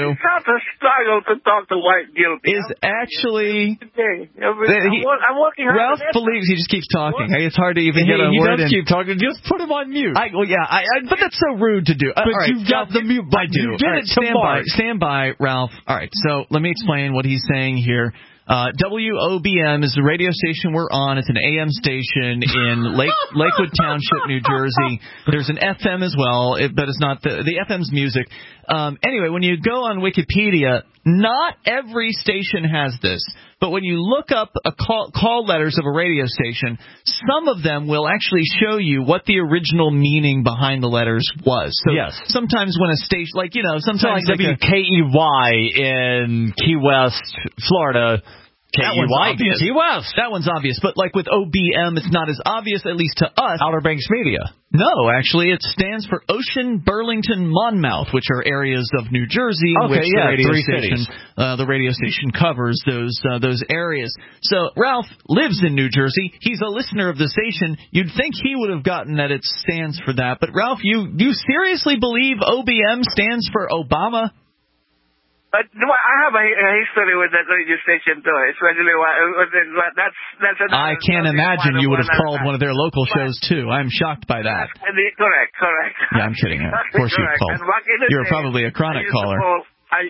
[SPEAKER 2] is actually.
[SPEAKER 22] I'm working hard.
[SPEAKER 2] Ralph believes he just keeps talking. It's hard to even get a word in.
[SPEAKER 3] He does keep talking. Just put him on mute.
[SPEAKER 2] But that's so rude to do.
[SPEAKER 3] But you've got the mute button. You did it to Mark.
[SPEAKER 2] Stand by, Ralph. All right, so let me explain what he's saying here. WOBM is the radio station we're on. It's an AM station in Lakewood Township, New Jersey. There's an FM as well, but it's not the FM's music. Anyway, when you go on Wikipedia, not every station has this. But when you look up call letters of a radio station, some of them will actually show you what the original meaning behind the letters was. So
[SPEAKER 3] yes.
[SPEAKER 2] Sometimes when a station, sometimes
[SPEAKER 3] like WKEY in Key West, Florida. Key West.
[SPEAKER 2] That one's obvious. But like with OBM, it's not as obvious, at least to us.
[SPEAKER 3] Outer Banks Media.
[SPEAKER 2] No, actually, it stands for Ocean, Burlington, Monmouth, which are areas of New Jersey in which the radio station covers those areas. So Ralph lives in New Jersey. He's a listener of the station. You'd think he would have gotten that it stands for that. But Ralph, you seriously believe OBM stands for Obama?
[SPEAKER 22] But I have a history with that radio station too. Especially that's.
[SPEAKER 2] I can't imagine you would have called one of their local shows too. I'm shocked by that.
[SPEAKER 22] Correct.
[SPEAKER 2] Yeah, I'm kidding. Of course you called. You're probably a chronic caller.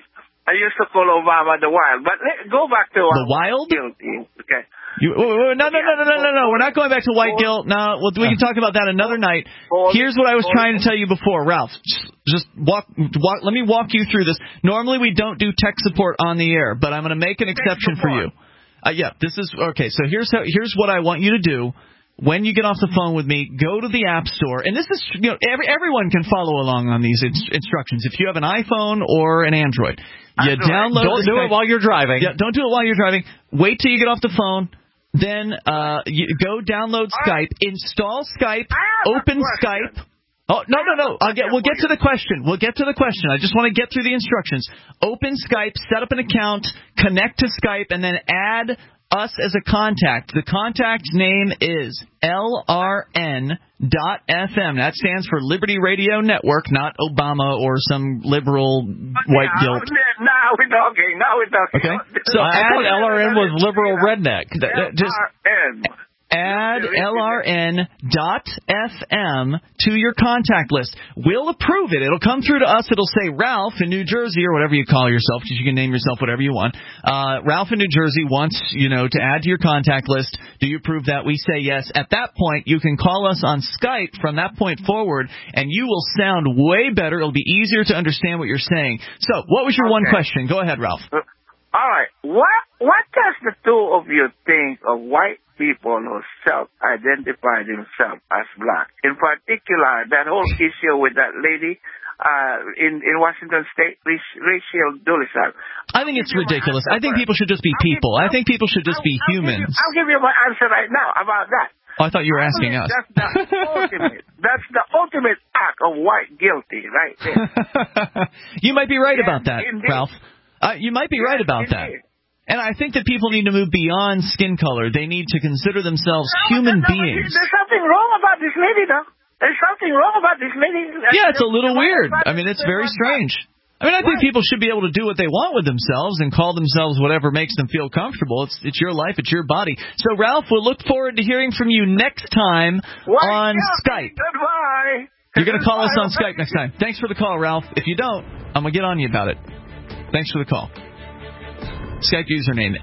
[SPEAKER 22] I used to call Obama the Wild. But go back to
[SPEAKER 2] the Wild?
[SPEAKER 22] Guilty. Okay.
[SPEAKER 2] No. We're not going back to white guilt. No, we can talk about that another night. Here's what I was trying to tell you before, Ralph. Just walk. Let me walk you through this. Normally we don't do tech support on the air, but I'm going to make an exception for you. This is okay. So here's what I want you to do. When you get off the phone with me, go to the App Store, and this is everyone can follow along on these instructions. If you have an iPhone or an Android, you download.
[SPEAKER 3] Don't do it while you're driving.
[SPEAKER 2] Yeah, don't do it while you're driving. Wait till you get off the phone. Then you go download Skype, install Skype, open Skype. Oh, no. We'll get to the question. I just want to get through the instructions. Open Skype, set up an account, connect to Skype, and then add us as a contact. The contact name is LRN.FM. That stands for Liberty Radio Network, not Obama or some liberal white guilt.
[SPEAKER 22] Now we're talking.
[SPEAKER 2] Okay. So
[SPEAKER 3] add LRN with liberal redneck.
[SPEAKER 22] Just
[SPEAKER 2] add LRN.FM to your contact list. We'll approve it. It'll come through to us. It'll say Ralph in New Jersey, or whatever you call yourself, because you can name yourself whatever you want. Ralph in New Jersey wants, to add to your contact list. Do you approve that? We say yes. At that point, you can call us on Skype from that point forward, and you will sound way better. It'll be easier to understand what you're saying. So, what was your one question? Go ahead, Ralph.
[SPEAKER 22] All right. What does the two of you think of white people who self-identify themselves as black? In particular, that whole issue with that lady in Washington State, Rachel Dolezal.
[SPEAKER 2] I think it's ridiculous. I think people should just be people. I think people should just be humans.
[SPEAKER 22] I'll give you my answer right now about that.
[SPEAKER 2] Oh, I thought you were asking us.
[SPEAKER 22] That's the ultimate act of white guilty, right there.
[SPEAKER 2] You might be right about that, indeed. Ralph. You might be right about that. And I think that people need to move beyond skin color. They need to consider themselves human beings.
[SPEAKER 22] There's something wrong about this lady, though. There's something wrong about this lady.
[SPEAKER 2] Yeah, it's a little weird. I mean, it's very strange. I mean, I think people should be able to do what they want with themselves and call themselves whatever makes them feel comfortable. It's your life. It's your body. So, Ralph, we'll look forward to hearing from you next time on Skype.
[SPEAKER 22] Goodbye.
[SPEAKER 2] You're going to call us on Skype next time. Thanks for the call, Ralph. If you don't, I'm going to get on you about it. Thanks for the call. Skype username,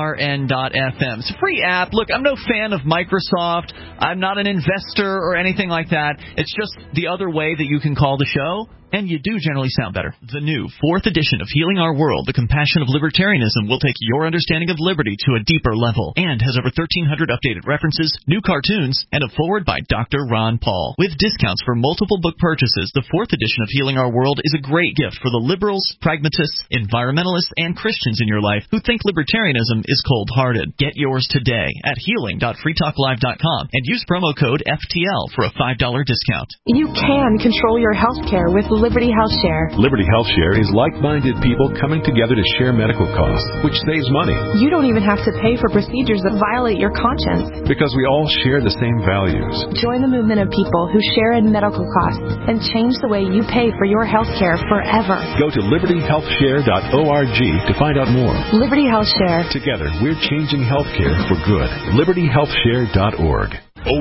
[SPEAKER 2] LRN.FM. It's a free app. Look, I'm no fan of Microsoft. I'm not an investor or anything like that. It's just the other way that you can call the show, and you do generally sound better. The new 4th edition of Healing Our World, The Compassion of Libertarianism, will take your understanding of liberty to a deeper level and has over 1,300 updated references, new cartoons, and a foreword by Dr. Ron Paul. With discounts for multiple book purchases, the 4th edition of Healing Our World is a great gift for the liberals, pragmatists, environmentalists, and Christians in your life who think libertarianism is cold-hearted. Get yours today at healing.freetalklive.com and use promo code FTL for a $5 discount.
[SPEAKER 1] You can control your health care with Liberty Health Share.
[SPEAKER 4] Liberty Health Share is like-minded people coming together to share medical costs, which saves money.
[SPEAKER 1] You don't even have to pay for procedures that violate your conscience.
[SPEAKER 4] Because we all share the same values.
[SPEAKER 1] Join the movement of people who share in medical costs and change the way you pay for your health care forever.
[SPEAKER 4] Go to libertyhealthshare.org to find out more.
[SPEAKER 1] Liberty Health Share.
[SPEAKER 4] Together, we're changing healthcare for good. libertyhealthshare.org.
[SPEAKER 23] Owe $10,000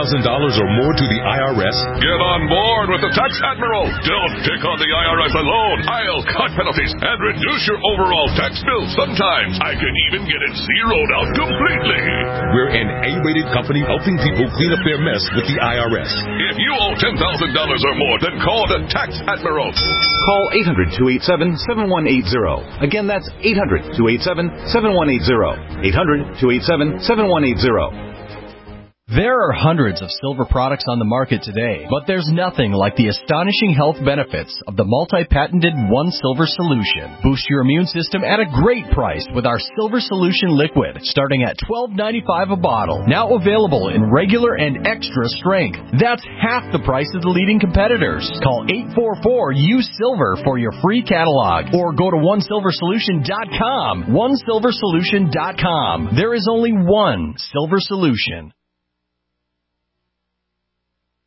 [SPEAKER 23] or more to the IRS?
[SPEAKER 7] Get on board with the Tax Admiral. Don't take on the IRS alone. I'll cut penalties and reduce your overall tax bill. Sometimes I can even get it zeroed out completely.
[SPEAKER 23] We're an A-rated company helping people clean up their mess with the IRS.
[SPEAKER 7] If you owe $10,000 or more, then call the Tax Admiral.
[SPEAKER 6] Call 800-287-7180. Again, that's 800-287-7180. 800-287-7180.
[SPEAKER 24] There are hundreds of silver products on the market today, but there's nothing like the astonishing health benefits of the multi-patented One Silver Solution. Boost your immune system at a great price with our Silver Solution Liquid, starting at $12.95 a bottle. Now available in regular and extra strength. That's half the price of the leading competitors. Call 844-U-SILVER for your free catalog, or go to OneSilverSolution.com. OneSilverSolution.com. There is only one Silver Solution.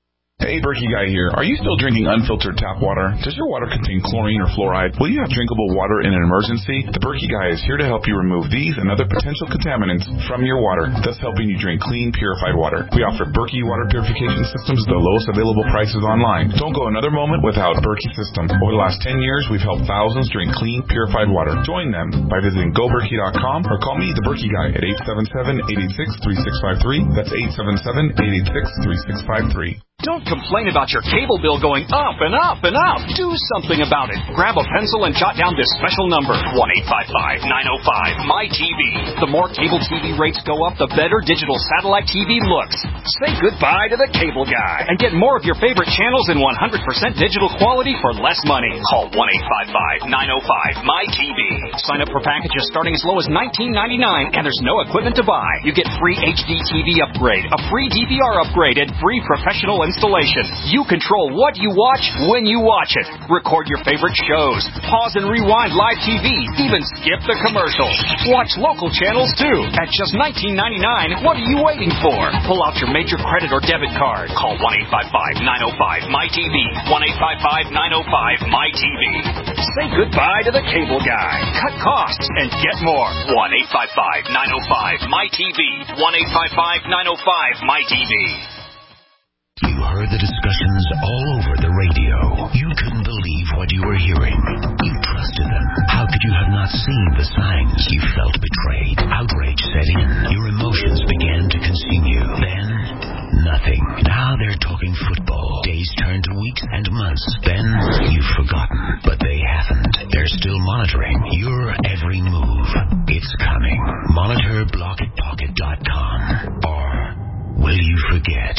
[SPEAKER 21] Hey, Berkey Guy here. Are you still drinking unfiltered tap water? Does your water contain chlorine or fluoride? Will you have drinkable water in an emergency? The Berkey Guy is here to help you remove these and other potential contaminants from your water, thus helping you drink clean, purified water. We offer Berkey water purification systems at the lowest available prices online. Don't go another moment without a Berkey system. Over the last 10 years, we've helped thousands drink clean, purified water. Join them by visiting GoBerkey.com or call me, the Berkey Guy, at 877-886-3653. That's 877-886-3653.
[SPEAKER 5] Don't complain about your cable bill going up and up and up. Do something about it. Grab a pencil and jot down this special number, 1-855-905-MY-TV. The more cable TV rates go up, the better digital satellite TV looks. Say goodbye to the cable guy and get more of your favorite channels in 100% digital quality for less money. Call 1-855-905-MY-TV. Sign up for packages starting as low as $19.99, and there's no equipment to buy. You get free HD TV upgrade, a free DVR upgrade, and free professional installation. You control what you watch when you watch it. Record your favorite shows. Pause and rewind live TV. Even skip the commercials. Watch local channels too. At just $19.99, what are you waiting for? Pull out your major credit or debit card. Call 1-855-905-MY-TV. 1-855-905-MY-TV. Say goodbye to the cable guy. Cut costs and get more. 1-855-905-MY-TV. 1-855-905-MY-TV.
[SPEAKER 8] You heard the discussions all over the radio. You couldn't believe what you were hearing. You trusted them. How could you have not seen the signs? You felt betrayed. Outrage set in. Your emotions began to consume you. Then, nothing. Now they're talking football. Days turn to weeks and months. Then, you've forgotten. But they haven't. They're still monitoring your every move. It's coming. Monitor BlockitPocket.com. Or will you forget?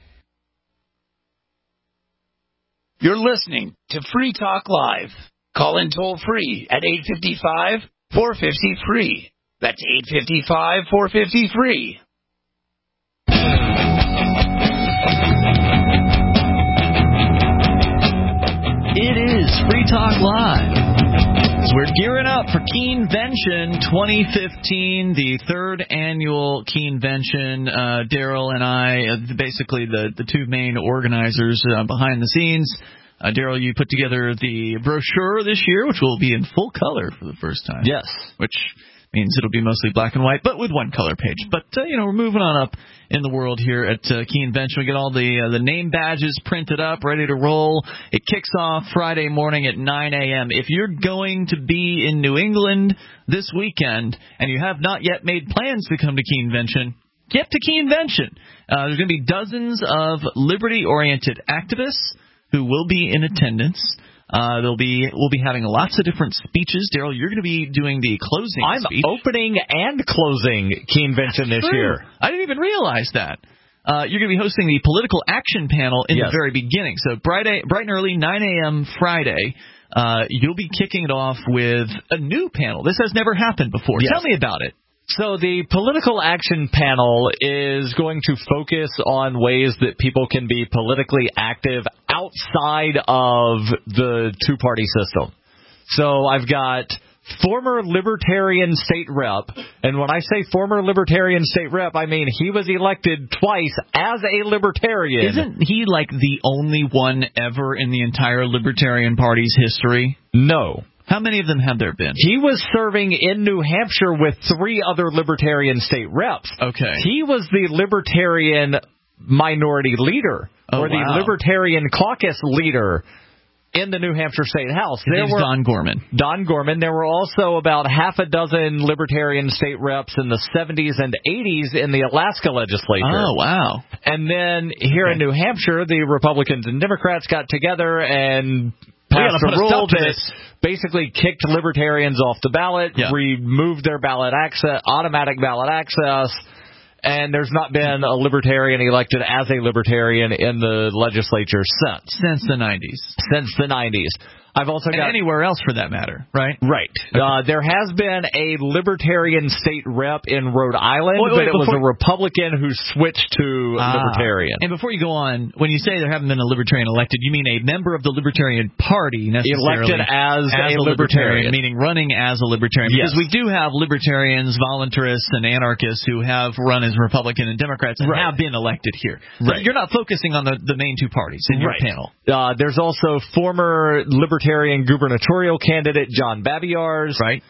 [SPEAKER 10] You're listening to Free Talk Live. Call in toll free at 855-450-FREE. That's 855-450-FREE.
[SPEAKER 2] It is Free Talk Live. So we're gearing up for Keenvention 2015, the third annual Keenvention. Daryl and I, basically the two main organizers behind the scenes. Daryl, you put together the brochure this year, which will be in full color for the first time.
[SPEAKER 3] Yes.
[SPEAKER 2] Which means it'll be mostly black and white, but with one color page. But, we're moving on up in the world here at Keenvention. We get all the name badges printed up, ready to roll. It kicks off Friday morning at 9 a.m. If you're going to be in New England this weekend and you have not yet made plans to come to Keenvention, get to Keenvention. There's going to be dozens of liberty-oriented activists who will be in attendance. We'll be having lots of different speeches. Daryl, you're going to be doing the closing speech.
[SPEAKER 3] I'm opening and closing Keenvention this year.
[SPEAKER 2] I didn't even realize that. You're going to be hosting the political action panel in the very beginning. So bright and early, 9 a.m. Friday, you'll be kicking it off with a new panel. This has never happened before.
[SPEAKER 3] Yes.
[SPEAKER 2] Tell me about it.
[SPEAKER 3] So the political action panel is going to focus on ways that people can be politically active outside of the two-party system. So I've got former Libertarian state rep, and when I say former Libertarian state rep, I mean he was elected twice as a Libertarian.
[SPEAKER 2] Isn't he like the only one ever in the entire Libertarian Party's history?
[SPEAKER 3] No.
[SPEAKER 2] How many of them have there been?
[SPEAKER 3] He was serving in New Hampshire with 3 other Libertarian state reps.
[SPEAKER 2] Okay.
[SPEAKER 3] He was the Libertarian minority leader, or the Libertarian caucus leader in the New Hampshire State House.
[SPEAKER 2] His name's Don Gorman.
[SPEAKER 3] Don Gorman. There were also about half a dozen Libertarian state reps in the 70s and 80s in the Alaska legislature.
[SPEAKER 2] Oh, wow.
[SPEAKER 3] And then here in New Hampshire, the Republicans and Democrats got together and passed a rule that basically kicked Libertarians off the ballot, removed their ballot access, automatic ballot access, and there's not been a Libertarian elected as a Libertarian in the legislature since.
[SPEAKER 2] Since the 90s.
[SPEAKER 3] Since the 90s. I've also got
[SPEAKER 2] anywhere else for that matter, right?
[SPEAKER 3] Right.
[SPEAKER 2] Okay.
[SPEAKER 3] There has been a Libertarian state rep in Rhode Island, but it was a Republican who switched to Libertarian.
[SPEAKER 2] And before you go on, when you say there haven't been a Libertarian elected, you mean a member of the Libertarian Party necessarily
[SPEAKER 3] elected as a Libertarian,
[SPEAKER 2] meaning running as a Libertarian.
[SPEAKER 3] Yes.
[SPEAKER 2] Because we do have Libertarians, voluntarists, and anarchists who have run as Republican and Democrats and have been elected here. So you're not focusing on the main two parties in your panel.
[SPEAKER 3] There's also former Libertarian gubernatorial candidate John Babiarz.
[SPEAKER 2] Right.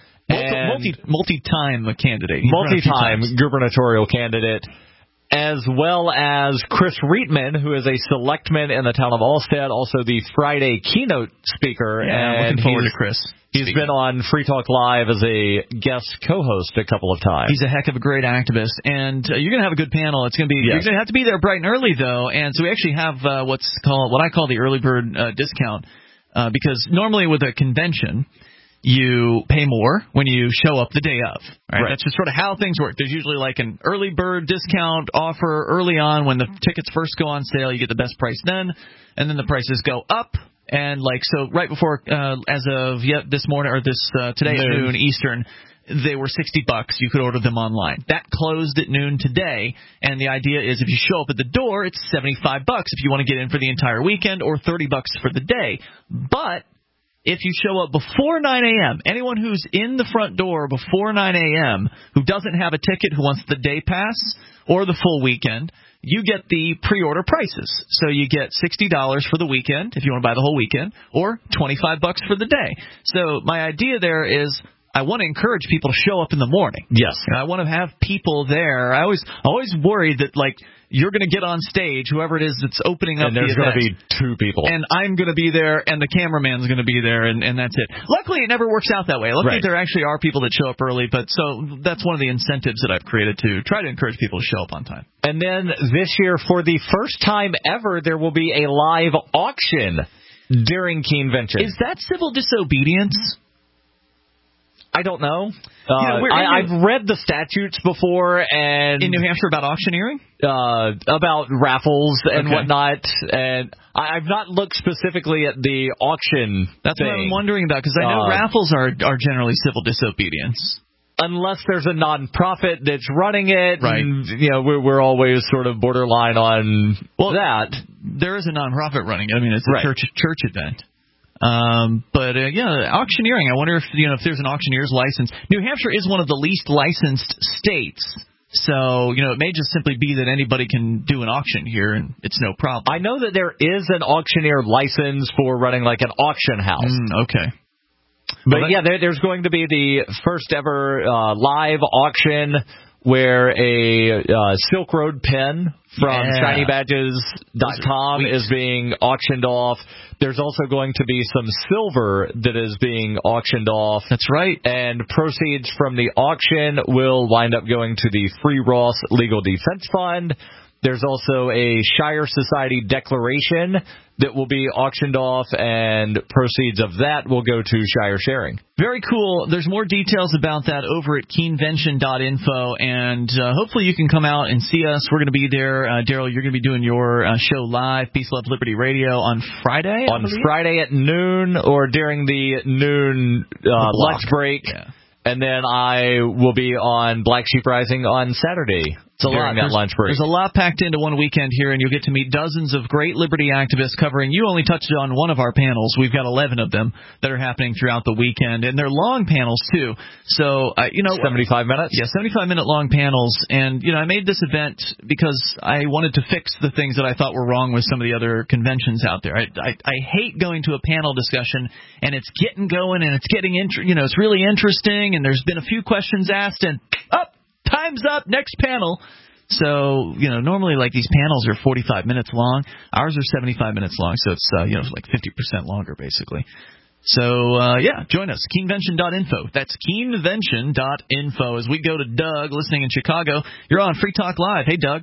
[SPEAKER 2] Multi-time candidate.
[SPEAKER 3] Multi-time gubernatorial candidate. As well as Chris Reitman, who is a selectman in the town of Allstead, also the Friday keynote speaker.
[SPEAKER 2] Yeah,
[SPEAKER 3] and
[SPEAKER 2] looking forward to Chris.
[SPEAKER 3] He's been on Free Talk Live as a guest co-host a couple of times.
[SPEAKER 2] He's a heck of a great activist, and you're going to have a good panel. It's going to be you're going to have to be there bright and early, though, and so we actually have what I call the early bird discount, because normally with a convention, you pay more when you show up the day of. Right? That's just sort of how things work. There's usually like an early bird discount offer early on when the tickets first go on sale. You get the best price then, and then the prices go up. And so right before, as of this morning or today at noon Eastern, they were $60. You could order them online. That closed at noon today, and the idea is if you show up at the door, it's $75 if you want to get in for the entire weekend, or $30 for the day. But if you show up before 9 a.m., anyone who's in the front door before 9 a.m. who doesn't have a ticket, who wants the day pass or the full weekend, you get the pre-order prices. So you get $60 for the weekend if you want to buy the whole weekend, or $25 for the day. So my idea there is I want to encourage people to show up in the morning.
[SPEAKER 3] Yes.
[SPEAKER 2] And I want to have people there. I always worried that you're going to get on stage, whoever it is that's opening up the event.
[SPEAKER 3] And there's going to be two people.
[SPEAKER 2] And I'm going to be there, and the cameraman's going to be there, and that's it. Luckily, it never works out that way. Luckily, there actually are people that show up early, but so that's one of the incentives that I've created to try to encourage people to show up on time.
[SPEAKER 3] And then this year, for the first time ever, there will be a live auction during Keenvention.
[SPEAKER 2] Is that civil disobedience?
[SPEAKER 3] I don't know. I've read the statutes before, and
[SPEAKER 2] in New Hampshire about auctioneering,
[SPEAKER 3] about raffles and whatnot. And I've not looked specifically at the auction.
[SPEAKER 2] That's what I'm wondering about, because I know raffles are generally civil disobedience.
[SPEAKER 3] Unless there's a nonprofit that's running it,
[SPEAKER 2] right?
[SPEAKER 3] And, we're always sort of borderline on that.
[SPEAKER 2] There is a nonprofit running it. I mean, it's a church event. But auctioneering. I wonder if there's an auctioneer's license. New Hampshire is one of the least licensed states, so it may just simply be that anybody can do an auction here, and it's no problem.
[SPEAKER 3] I know that there is an auctioneer license for running like an auction house.
[SPEAKER 2] Okay.
[SPEAKER 3] But there's going to be the first ever live auction where a Silk Road pen from ShinyBadges.com is being auctioned off. There's also going to be some silver that is being auctioned off.
[SPEAKER 2] That's right.
[SPEAKER 3] And proceeds from the auction will wind up going to the Free Ross Legal Defense Fund. There's also a Shire Society declaration that will be auctioned off, and proceeds of that will go to Shire Sharing.
[SPEAKER 2] Very cool. There's more details about that over at keenvention.info, and hopefully you can come out and see us. We're going to be there. Daryl, you're going to be doing your show live, Peace, Love, Liberty Radio, on Friday?
[SPEAKER 3] On Friday at noon, or during the noon lunch break. Yeah. And then I will be on Black Sheep Rising on Saturday. During that lunch break.
[SPEAKER 2] There's a lot packed into one weekend here, and you'll get to meet dozens of great liberty activists covering. You only touched on one of our panels. We've got 11 of them that are happening throughout the weekend, and they're long panels too. So
[SPEAKER 3] 75 minutes.
[SPEAKER 2] Yeah, 75-minute long panels. And I made this event because I wanted to fix the things that I thought were wrong with some of the other conventions out there. I hate going to a panel discussion and it's getting going and it's getting it's really interesting, and there's been a few questions asked and time's up, next panel. So, normally these panels are 45 minutes long. Ours are 75 minutes long, so it's, like 50% longer, basically. So, join us, keenvention.info. That's keenvention.info. As we go to Doug, listening in Chicago. You're on Free Talk Live. Hey, Doug.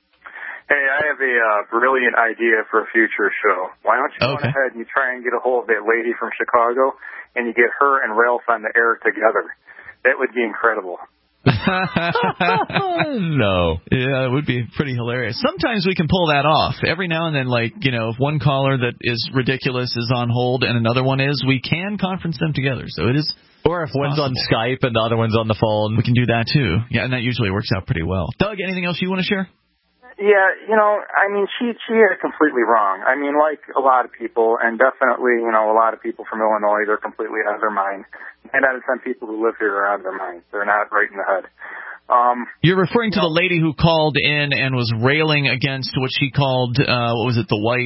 [SPEAKER 9] Hey, I have a brilliant idea for a future show. Why don't you go ahead and you try and get a hold of that lady from Chicago, and you get her and Ralph on the air together. That would be incredible.
[SPEAKER 3] No.
[SPEAKER 2] Yeah, it would be pretty hilarious. Sometimes we can pull that off. Every now and then, like, if one caller that is ridiculous is on hold and another one is, we can conference them together. So it is.
[SPEAKER 3] Or if one's on Skype and the other one's on the phone.
[SPEAKER 2] We can do that, too. Yeah, and that usually works out pretty well. Doug, anything else you want to share?
[SPEAKER 9] Yeah, she had it completely wrong. I mean, like a lot of people, and definitely, a lot of people from Illinois, they're completely out of their mind. And out of 10 people who live here are out of their mind. They're not right in the head.
[SPEAKER 2] You're referring to the lady who called in and was railing against what she called, I forget what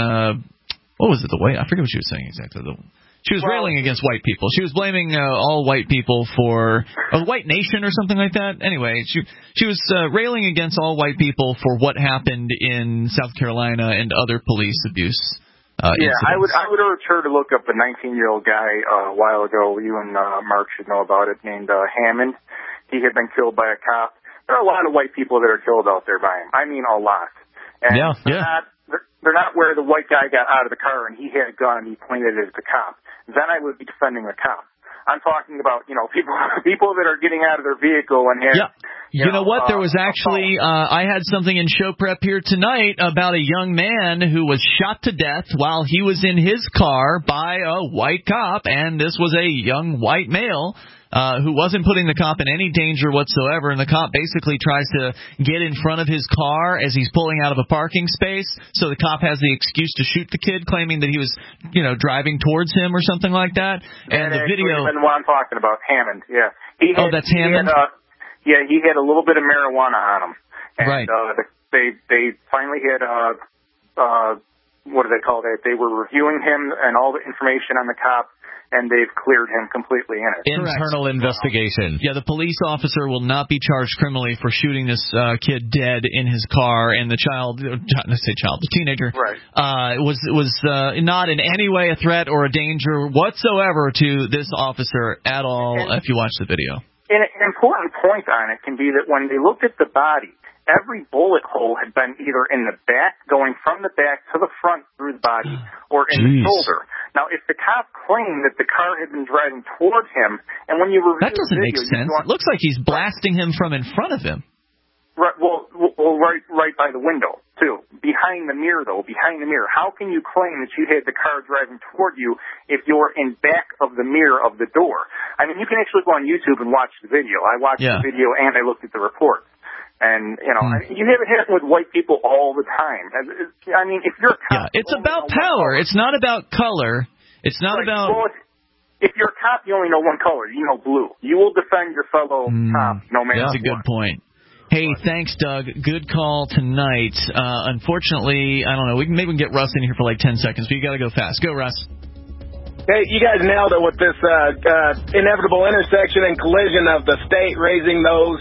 [SPEAKER 2] she was saying exactly. She was railing against white people. She was blaming all white people for a white nation or something like that. Anyway, she was railing against all white people for what happened in South Carolina and other police abuse. Incidents.
[SPEAKER 9] I would urge her to look up a 19-year-old guy a while ago. You and Mark should know about it. Named Hammond. He had been killed by a cop. There are a lot of white people that are killed out there by him. I mean, a lot. And they're not where the white guy got out of the car and he had a gun and he pointed it at the cop. Then I would be defending the cop. I'm talking about, people that are getting out of their vehicle and have...
[SPEAKER 2] Yeah. You know what? There was actually, I had something in show prep here tonight about a young man who was shot to death while he was in his car by a white cop, and this was a young white male who wasn't putting the cop in any danger whatsoever, and the cop basically tries to get in front of his car as he's pulling out of a parking space, so the cop has the excuse to shoot the kid, claiming that he was, driving towards him or something like that. And the video...
[SPEAKER 9] And what I'm talking about, Hammond, yeah.
[SPEAKER 2] That's Hammond?
[SPEAKER 9] He had a little bit of marijuana on him. And,
[SPEAKER 2] right.
[SPEAKER 9] They finally had, what do they call that? They were reviewing him and all the information on the cop, and they've cleared him completely in it.
[SPEAKER 3] Internal investigation.
[SPEAKER 2] Yeah, the police officer will not be charged criminally for shooting this kid dead in his car, and the the teenager, was not in any way a threat or a danger whatsoever to this officer at all, if you watch the video.
[SPEAKER 9] And an important point on it can be that when they looked at the body, every bullet hole had been either in the back, going from the back to the front through the body, or in the shoulder. Now, if the cop claimed that the car had been driving toward him, and when you review
[SPEAKER 2] that doesn't make sense. It looks like he's blasting him from in front of him.
[SPEAKER 9] Right. Well, right by the window too, behind the mirror though. Behind the mirror, how can you claim that you had the car driving toward you if you're in back of the mirror of the door? I mean, you can actually go on YouTube and watch the video. I watched the video and I looked at the report. And, you have it happen with white people all the time. I mean, if you're a cop...
[SPEAKER 2] Yeah, it's about power. It's not about color. It's not about...
[SPEAKER 9] Well, if you're a cop, you only know one color. You know blue. You will defend your fellow cop no matter what.
[SPEAKER 2] That's a good point. Hey, thanks, Doug. Good call tonight. Unfortunately, I don't know. Maybe we can get Russ in here for like 10 seconds, but you got to go fast. Go, Russ.
[SPEAKER 11] Hey, you guys nailed it with this inevitable intersection and collision of the state raising those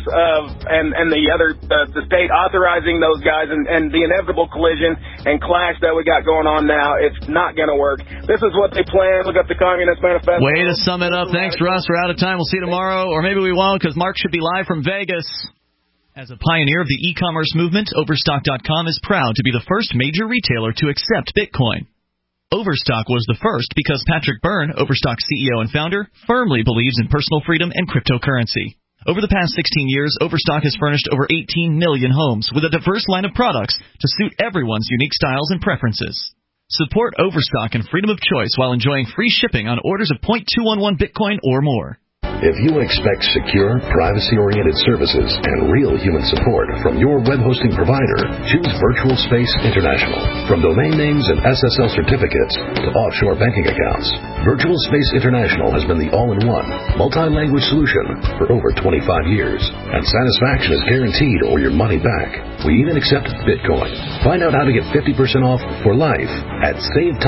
[SPEAKER 11] and the state authorizing those guys and the inevitable collision and clash that we got going on now. It's not going to work. This is what they planned. Look up the Communist Manifesto.
[SPEAKER 2] Way to sum it up. Thanks, Russ. We're out of time. We'll see you tomorrow, or maybe we won't because Mark should be live from Vegas. As a pioneer of the e-commerce movement, Overstock.com is proud to be the first major retailer to accept Bitcoin. Overstock was the first because Patrick Byrne, Overstock's CEO and founder, firmly believes in personal freedom and cryptocurrency. Over the past 16 years, Overstock has furnished over 18 million homes with a diverse line of products to suit everyone's unique styles and preferences. Support Overstock and freedom of choice while enjoying free shipping on orders of 0.211 Bitcoin or more.
[SPEAKER 8] If you expect secure, privacy-oriented services and real human support from your web hosting provider, choose Virtual Space International. From domain names and SSL certificates to offshore banking accounts, Virtual Space International has been the all-in-one, multi-language solution for over 25 years. And satisfaction is guaranteed or your money back. We even accept Bitcoin. Find out how to get 50% off for life at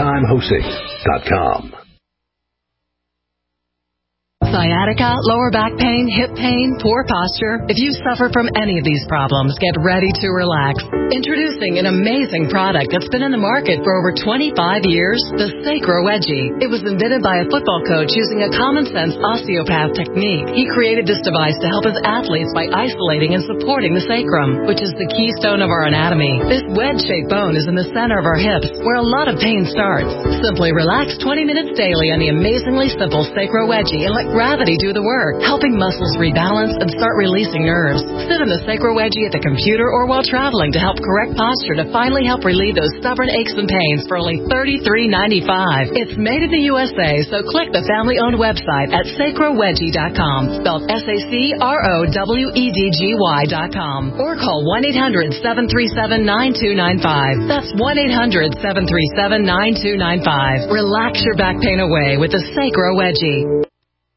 [SPEAKER 8] SaveTimeHosting.com.
[SPEAKER 12] Sciatica, lower back pain, hip pain, poor posture. If you suffer from any of these problems, get ready to relax. Introducing an amazing product that's been in the market for over 25 years, the Sacro Wedgie. It was invented by a football coach using a common-sense osteopath technique. He created this device to help his athletes by isolating and supporting the sacrum, which is the keystone of our anatomy. This wedge-shaped bone is in the center of our hips, where a lot of pain starts. Simply relax 20 minutes daily on the amazingly simple Sacro Wedgie and let gravity do the work, helping muscles rebalance and start releasing nerves. Sit in the Sacro Wedgie at the computer or while traveling to help correct posture to finally help relieve those stubborn aches and pains for only $33.95. It's made in the USA, so click the family-owned website at sacrowedgie.com, spelled SACROWEDGY.com, or call 1-800-737-9295. That's 1-800-737-9295. Relax your back pain away with the Sacro Wedgie.